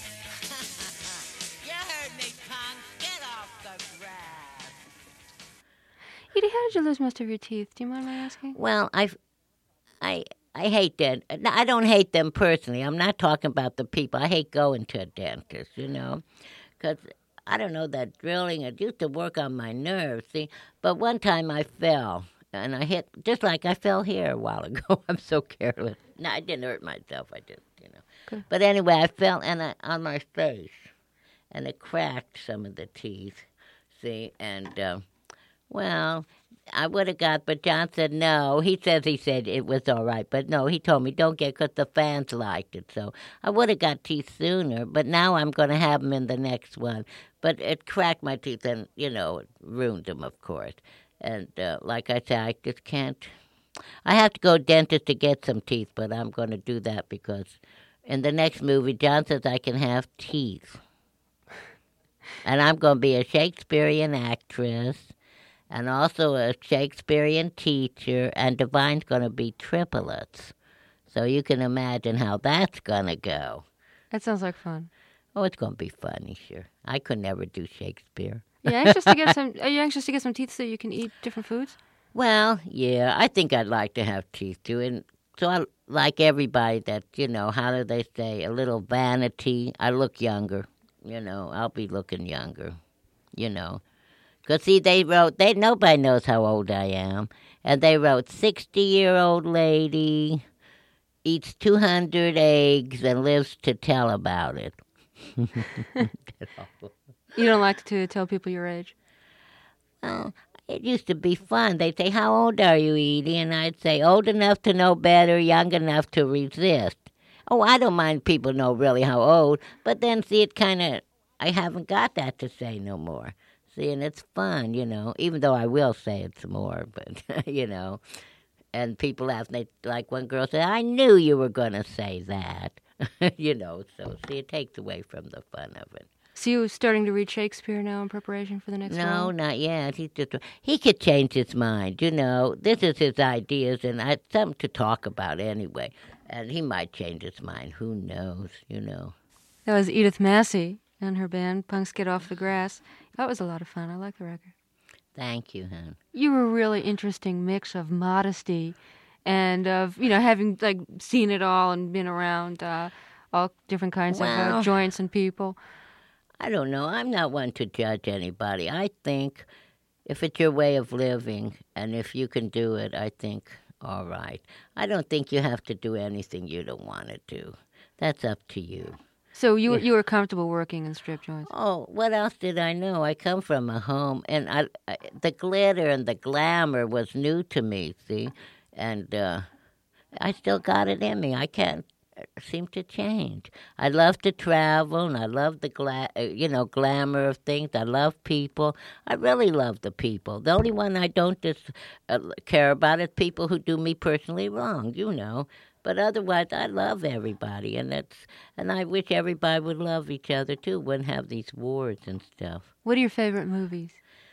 You heard me, punk. Get off the grass. Edie, how did you lose most of your teeth? Do you mind my asking? Well, I, I, I hate that. I don't hate them personally. I'm not talking about the people. I hate going to a dentist, you know, because I don't know, that drilling, it used to work on my nerves, see. But one time I fell. And I hit, just like I fell here a while ago. I'm so careless. No, I didn't hurt myself. I just, you know. Good. But anyway, I fell and I, on my face. And it cracked some of the teeth, see. And, uh, well, I would have got, but John said no. He says he said it was all right. But no, he told me don't get, because the fans liked it. So I would have got teeth sooner. But now I'm going to have them in the next one. But it cracked my teeth and, you know, it ruined them, of course. And uh, like I said, I just can't. I have to go dentist to get some teeth, but I'm going to do that because in the next movie, John says I can have teeth. And I'm going to be a Shakespearean actress and also a Shakespearean teacher, and Divine's going to be triplets. So you can imagine how that's going to go. That sounds like fun. Oh, it's going to be funny, sure. I could never do Shakespeare. You anxious to get some? Are you anxious to get some teeth so you can eat different foods? Well, yeah, I think I'd like to have teeth too, and so I like everybody that, you know, how do they say, a little vanity. I look younger, you know. I'll be looking younger, you know, because see, they wrote they nobody knows how old I am, and they wrote sixty-year-old lady eats two hundred eggs and lives to tell about it. You don't like to tell people your age? Well, it used to be fun. They'd say, how old are you, Edie? And I'd say, old enough to know better, young enough to resist. Oh, I don't mind people know really how old, but then, see, it kind of, I haven't got that to say no more. See, and it's fun, you know, even though I will say it some more, but, you know, and people laugh. And they, like one girl said, I knew you were going to say that. You know, so see, it takes away from the fun of it. So you starting to read Shakespeare now in preparation for the next No, role? not yet. He's just he could change his mind. You know, this is his ideas, and I something to talk about anyway. And he might change his mind. Who knows? You know. That was Edith Massey and her band, Punks Get Off the Grass. That was a lot of fun. I like the record. Thank you, hon. You were a really interesting mix of modesty and of, you know, having, like, seen it all and been around uh, all different kinds of uh, Well- joints and people. I don't know. I'm not one to judge anybody. I think if it's your way of living and if you can do it, I think, all right. I don't think you have to do anything you don't want to do. That's up to you. So you, Yeah. you were comfortable working in strip joints? Oh, what else did I know? I come from a home, and I, I the glitter and the glamour was new to me, see? And uh, I still got it in me. I can't seem to change. I love to travel, and I love the gla- uh, you know glamour of things. I love people. I really love the people. The only one I don't just uh, care about is people who do me personally wrong. You know. But otherwise, I love everybody, and that's and I wish everybody would love each other too. Wouldn't have these wars and stuff. What are your favorite movies?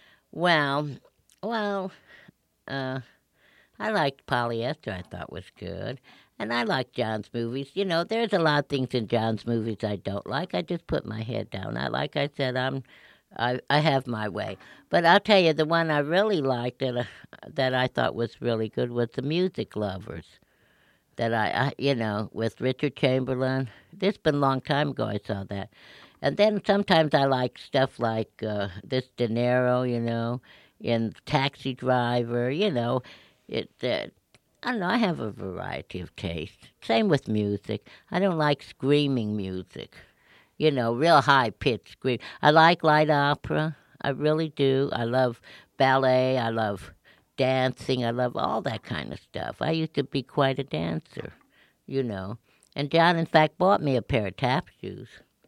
Well, well, uh, I liked Polyester. I thought was good. And I like John's movies. You know, there's a lot of things in John's movies I don't like. I just put my head down. I, like I said, I'm, I, I have my way. But I'll tell you, the one I really liked that, uh, that I thought was really good was The Music Lovers. That I, I, you know, with Richard Chamberlain. This been a long time ago I saw that. And then sometimes I like stuff like uh, this De Niro, you know, in Taxi Driver, you know. It. Uh, I don't know, I have a variety of tastes. Same with music. I don't like screaming music. You know, real high-pitched scream. I like light opera. I really do. I love ballet. I love dancing. I love all that kind of stuff. I used to be quite a dancer, you know. And John, in fact, bought me a pair of tap shoes.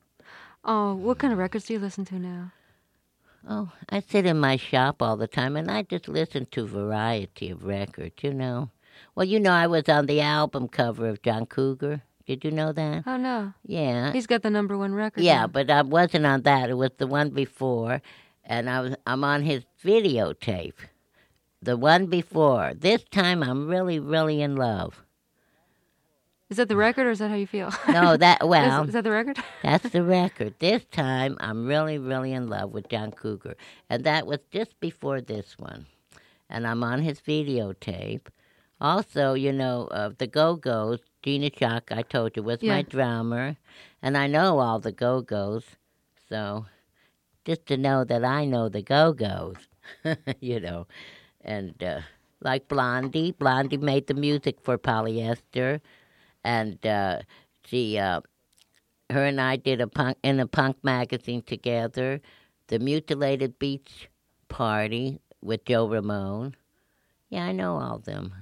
Oh, what kind of records do you listen to now? Oh, I sit in my shop all the time, and I just listen to variety of records, you know. Well, you know, I was on the album cover of John Cougar. Did you know that? Oh, no. Yeah. He's got the number one record. Yeah, now. but I wasn't on that. It was the one before, and I was, I'm on his videotape. The one before. This time I'm really, really in love. Is that the record, or is that how you feel? No, that, well, is, is that the record? that's the record. This time I'm really, really in love with John Cougar. And that was just before this one. And I'm on his videotape. Also, you know, uh, the Go-Go's, Gina Shock, I told you, was Yeah. my drummer. And I know all the Go-Go's. So just to know that I know the Go-Go's, you know. And uh, like Blondie, Blondie made the music for Polyester. And uh, she, uh, her and I did a punk in a punk magazine together, the Mutilated Beach Party with Joe Ramone. Yeah, I know all them.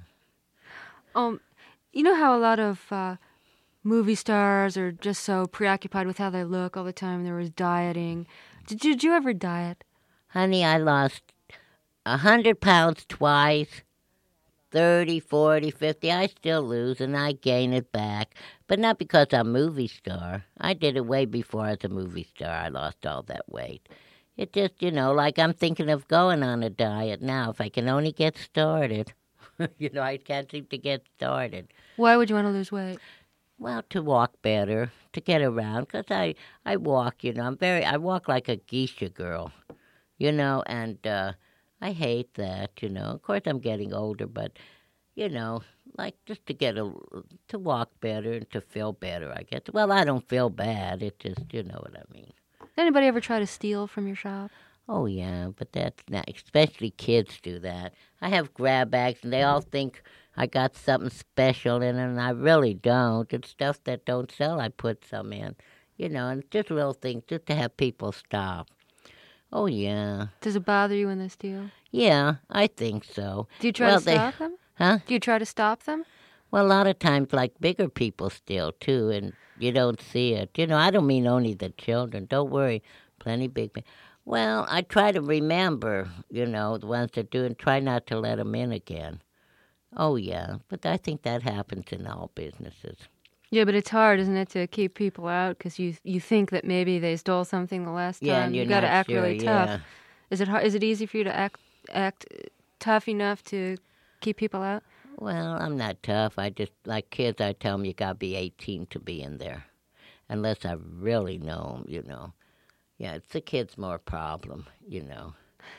Um, you know how a lot of uh, movie stars are just so preoccupied with how they look all the time. There was dieting. Did you, did you ever diet? Honey, I lost a hundred pounds twice, thirty, forty, fifty. I still lose, and I gain it back. But not because I'm a movie star. I did it way before I was a movie star. I lost all that weight. It just, you know, like I'm thinking of going on a diet now. If I can only get started. You know, I can't seem to get started. Why would you want to lose weight? Well, to walk better, to get around, because I, I walk, you know, I'm very, I walk like a geisha girl, you know, and uh, I hate that, you know. Of course, I'm getting older, but, you know, like just to get a, to walk better and to feel better, I guess. Well, I don't feel bad. It just, you know what I mean. Did anybody ever try to steal from your shop? Oh, yeah, but that's not, especially kids do that. I have grab bags, and they all think I got something special in it, and I really don't. It's stuff that don't sell. I put some in, you know, and it's just little things just to have people stop. Oh, yeah. Does it bother you when they steal? Yeah, I think so. Do you try well, to they, stop them? Huh? Do you try to stop them? Well, a lot of times, like, bigger people steal, too, and you don't see it. You know, I don't mean only the children. Don't worry. Plenty big people. Well, I try to remember, you know, the ones that do and try not to let them in again. Oh, yeah. But I think that happens in all businesses. Yeah, but it's hard, isn't it, to keep people out because you you think that maybe they stole something the last time. Yeah, and you're you got to not act sure, really yeah. tough. Is it hard, is it easy for you to act act tough enough to keep people out? Well, I'm not tough. I just, like kids, I tell them you got to be eighteen to be in there. Unless I really know them, you know. Yeah, it's the kids' more problem, you know.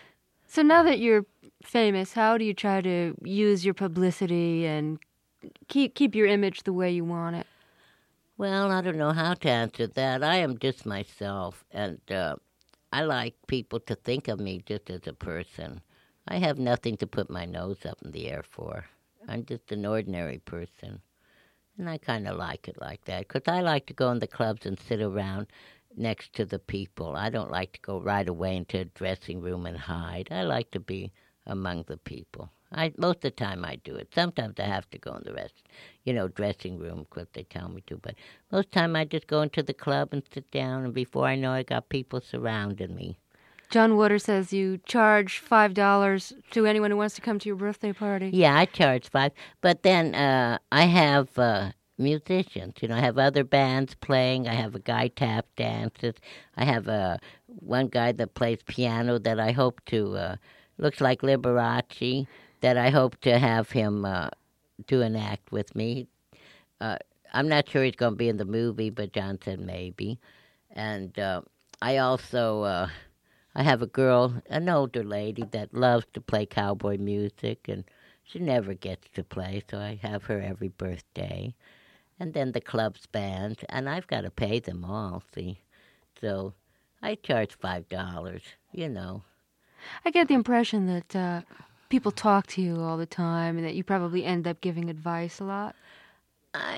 So now that you're famous, how do you try to use your publicity and keep keep your image the way you want it? Well, I don't know how to answer that. I am just myself, and uh, I like people to think of me just as a person. I have nothing to put my nose up in the air for. I'm just an ordinary person, and I kind of like it like that, because I like to go in the clubs and sit around next to the people. I don't like to go right away into a dressing room and hide. I like to be among the people. I most of the time I do it. Sometimes I have to go in the rest, you know, dressing room because they tell me to. But most of the time I just go into the club and sit down, and before I know it, I got people surrounding me. John Waters says you charge five dollars to anyone who wants to come to your birthday party. Yeah, I charge five. But then uh, I have uh, musicians. You know, I have other bands playing. I have a guy tap dances. I have uh, one guy that plays piano that I hope to, uh, looks like Liberace, that I hope to have him uh, do an act with me. Uh, I'm not sure he's going to be in the movie, but John said maybe. And uh, I also, uh, I have a girl, an older lady, that loves to play cowboy music, and she never gets to play, so I have her every birthday. And then the club's band, and I've got to pay them all, see. So I charge five dollars, you know. I get the impression that uh, people talk to you all the time and that you probably end up giving advice a lot. I,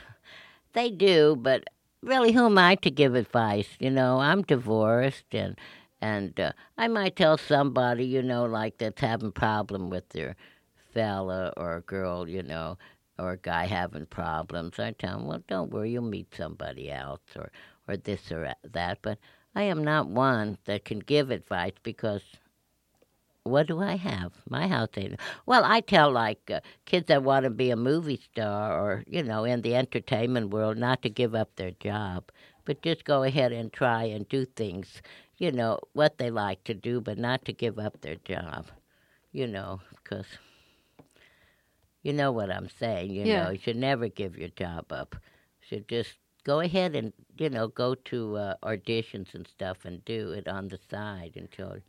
they do, but really, who am I to give advice? You know, I'm divorced, and and uh, I might tell somebody, you know, like that's having problem with their fella or a girl, you know, or a guy having problems. I tell them, well, don't worry, you'll meet somebody else, or or this or that. But I am not one that can give advice because. What do I have? My house ain't. Well, I tell, like, uh, kids that want to be a movie star or, you know, in the entertainment world not to give up their job, but just go ahead and try and do things, you know, what they like to do, but not to give up their job, you know, because you know what I'm saying. You Yeah. know, you should never give your job up. You should just go ahead and, you know, go to uh, auditions and stuff and do it on the side until...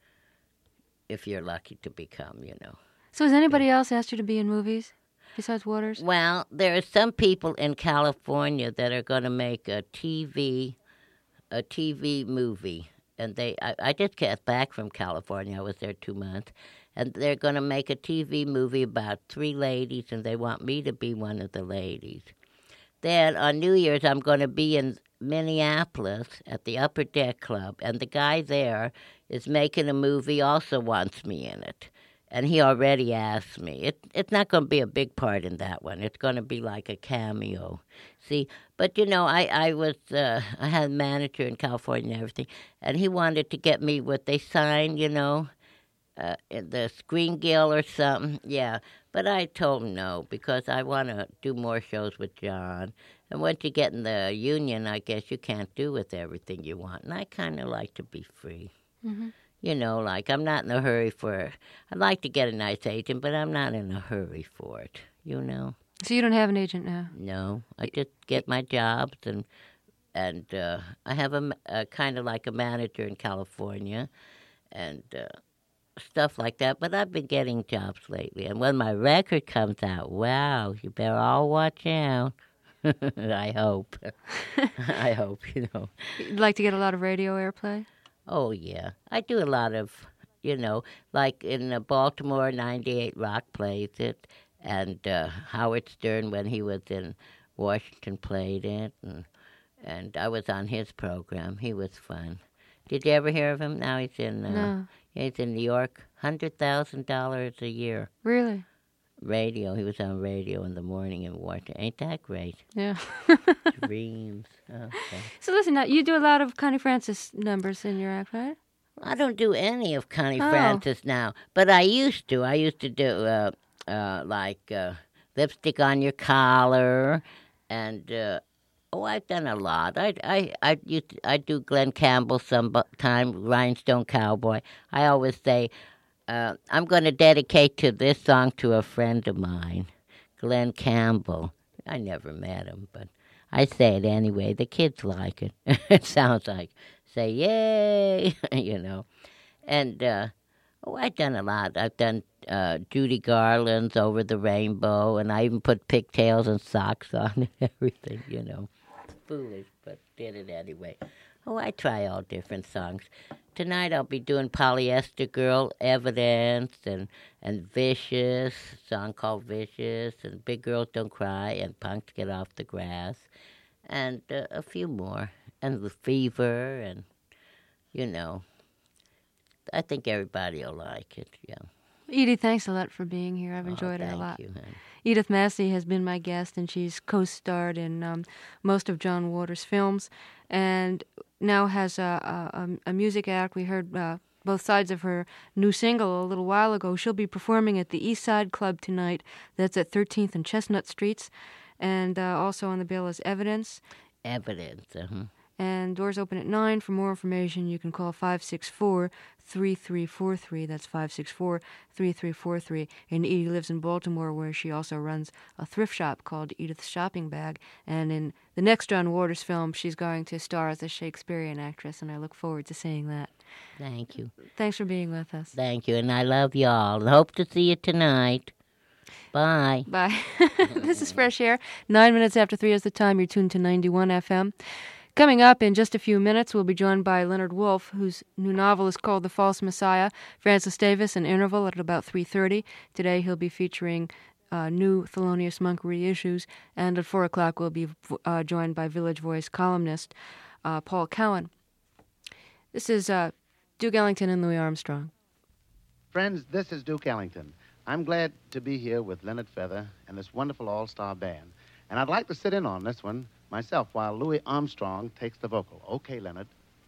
if you're lucky to become, you know. So has anybody else asked you to be in movies besides Waters? Well, there are some people in California that are going to make a T V, a T V movie. And they, I, I just got back from California. I was there two months. And they're going to make a T V movie about three ladies, and they want me to be one of the ladies. Then on New Year's, I'm going to be in Minneapolis at the Upper Deck Club, and the guy there is making a movie, also wants me in it. And he already asked me. It, it's not going to be a big part in that one. It's going to be like a cameo. See, but, you know, I, I was, uh, I had a manager in California and everything, and he wanted to get me what they signed, you know, uh, the Screen Guild or something. Yeah, but I told him no, because I want to do more shows with John. And once you get in the union, I guess you can't do with everything you want. And I kind of like to be free. Mm-hmm. You know, like, I'm not in a hurry for... I'd like to get a nice agent, but I'm not in a hurry for it, you know? So you don't have an agent now? No, I just get my jobs, and and uh, I have a, a kind of like a manager in California and uh, stuff like that. But I've been getting jobs lately. And when my record comes out, wow, you better all watch out. I hope. I hope, you know. You'd like to get a lot of radio airplay? Oh, yeah. I do a lot of, you know, like in uh, Baltimore, ninety-eight Rock plays it, and uh, Howard Stern, when he was in Washington, played it, and and I was on his program. He was fun. Did you ever hear of him? Now he's in, uh, No. he's in New York, one hundred thousand dollars a year. Really? Radio. He was on radio in the morning in Washington. Ain't that great? Yeah. Dreams. Okay. So listen, now you do a lot of Connie Francis numbers in your act, right? I don't do any of Connie Oh. Francis now, but I used to. I used to do uh, uh, like uh, Lipstick on Your Collar, and uh, oh, I've done a lot. I I I used to, I do Glenn Campbell sometime, Rhinestone Cowboy. I always say uh, I'm going to dedicate to this song to a friend of mine, Glenn Campbell. I never met him, but I say it anyway. The kids like it. It sounds like say yay, you know. And uh, oh, I've done a lot. I've done uh, Judy Garland's Over the Rainbow, and I even put pigtails and socks on and everything, you know. Foolish, but did it anyway. Oh, I try all different songs. Tonight I'll be doing Polyester Girl, Evidence, and, and Vicious, a song called Vicious, and Big Girls Don't Cry, and Punks Get Off the Grass, and uh, a few more. And The Fever, and, you know, I think everybody will like it, yeah. Edie, thanks a lot for being here. I've enjoyed oh, it a lot. Thank you, honey. Edith Massey has been my guest, and she's co-starred in um, most of John Waters' films, and now has a, a, a music act. We heard uh, both sides of her new single a little while ago. She'll be performing at the East Side Club tonight. That's at thirteenth and Chestnut Streets, and uh, also on the bill is Evidence. Evidence, uh-huh. And doors open at nine. For more information, you can call five six four, three three four three. That's five six four, three three four three. And Edie lives in Baltimore, where she also runs a thrift shop called Edith's Shopping Bag. And in the next John Waters film, she's going to star as a Shakespearean actress, and I look forward to seeing that. Thank you. Thanks for being with us. Thank you, and I love y'all. And hope to see you tonight. Bye. Bye. This is Fresh Air. Nine minutes after three is the time. You're tuned to ninety-one F M. Coming up in just a few minutes, we'll be joined by Leonard Woolf, whose new novel is called The False Messiah. Francis Davis and Interval at about three thirty. Today he'll be featuring uh, new Thelonious Monk reissues, and at four o'clock we'll be uh, joined by Village Voice columnist uh, Paul Cowan. This is uh, Duke Ellington and Louis Armstrong. Friends, this is Duke Ellington. I'm glad to be here with Leonard Feather and this wonderful all-star band. And I'd like to sit in on this one myself while Louis Armstrong takes the vocal. Okay, Leonard.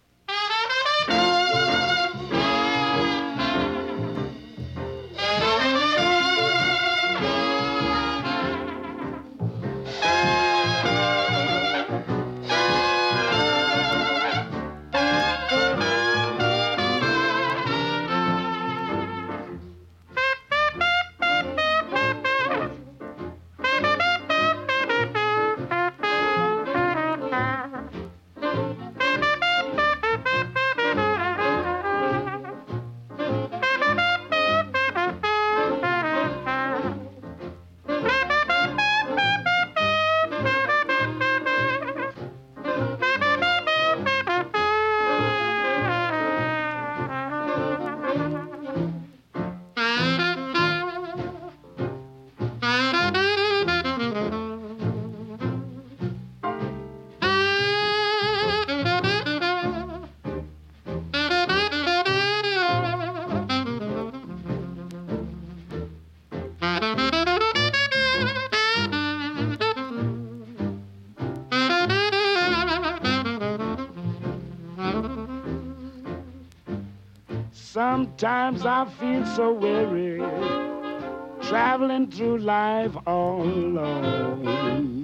Sometimes I feel so weary, traveling through life all alone.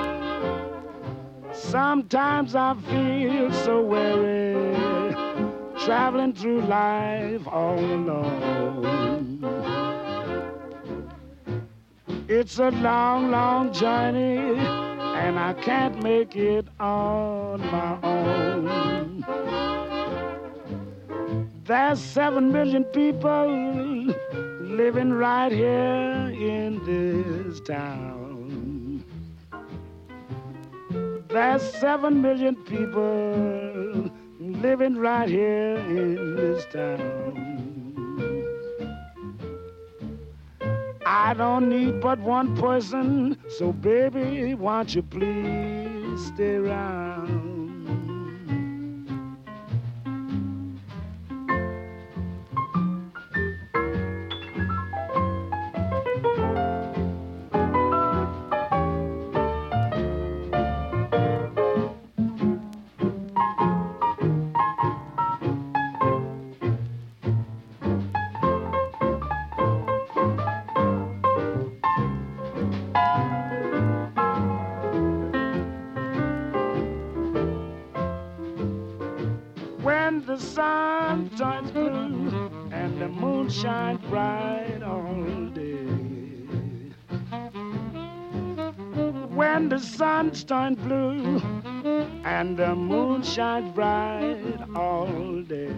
Sometimes I feel so weary, traveling through life all alone. It's a long, long journey, and I can't make it on my own. There's seven million people living right here in this town. There's seven million people living right here in this town. I don't need but one person, so baby, won't you please stay around? the moon shines bright all day. When the sun's turned blue and the moon shines bright all day,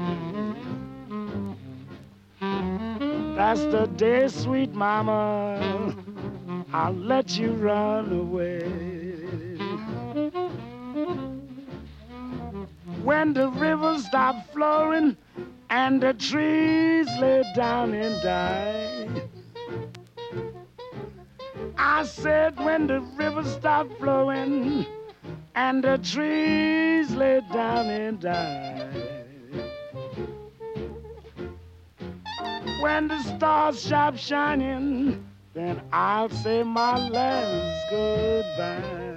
that's the day, sweet mama, I'll let you run away. When the rivers stop flowing and the trees lay down and die, I said when the rivers stop flowing and the trees lay down and die, when the stars stop shining, then I'll say my last goodbye.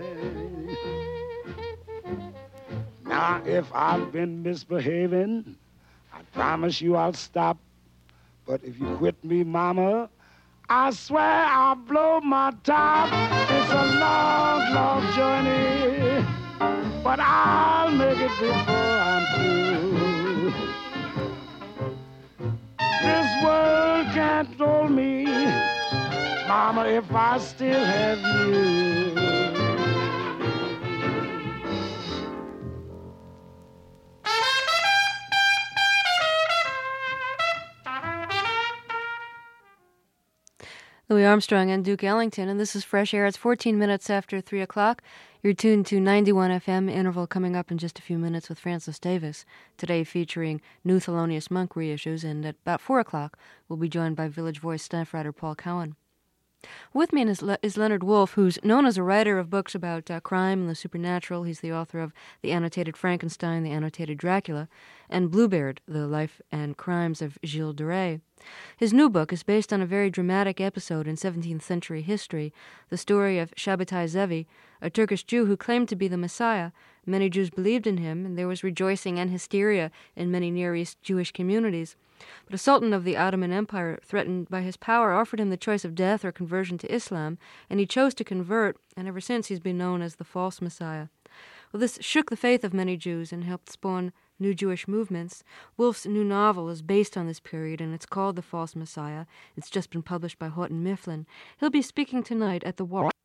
Now, if I've been misbehaving, I promise you I'll stop. But if you quit me, mama, I swear I'll blow my top. It's a long, long journey, but I'll make it before I'm through. This world can't hold me, mama, if I still have you. Louis Armstrong and Duke Ellington, and this is Fresh Air. It's fourteen minutes after three o'clock. You're tuned to ninety-one F M, interval coming up in just a few minutes with Francis Davis, today featuring new Thelonious Monk reissues, and at about four o'clock we'll be joined by Village Voice staff writer Paul Cowan. With me is, Le- is Leonard Woolf, who's known as a writer of books about uh, crime and the supernatural. He's the author of The Annotated Frankenstein, The Annotated Dracula, and Bluebeard, The Life and Crimes of Gilles de Rais. His new book is based on a very dramatic episode in seventeenth century history, the story of Shabbatai Zevi, a Turkish Jew who claimed to be the Messiah. Many Jews believed in him, and there was rejoicing and hysteria in many Near East Jewish communities. But a sultan of the Ottoman Empire, threatened by his power, offered him the choice of death or conversion to Islam, and he chose to convert, and ever since he's been known as the false Messiah. Well, this shook the faith of many Jews and helped spawn new Jewish movements. Woolf's new novel is based on this period, and it's called The False Messiah. It's just been published by Houghton Mifflin. He'll be speaking tonight at the Walk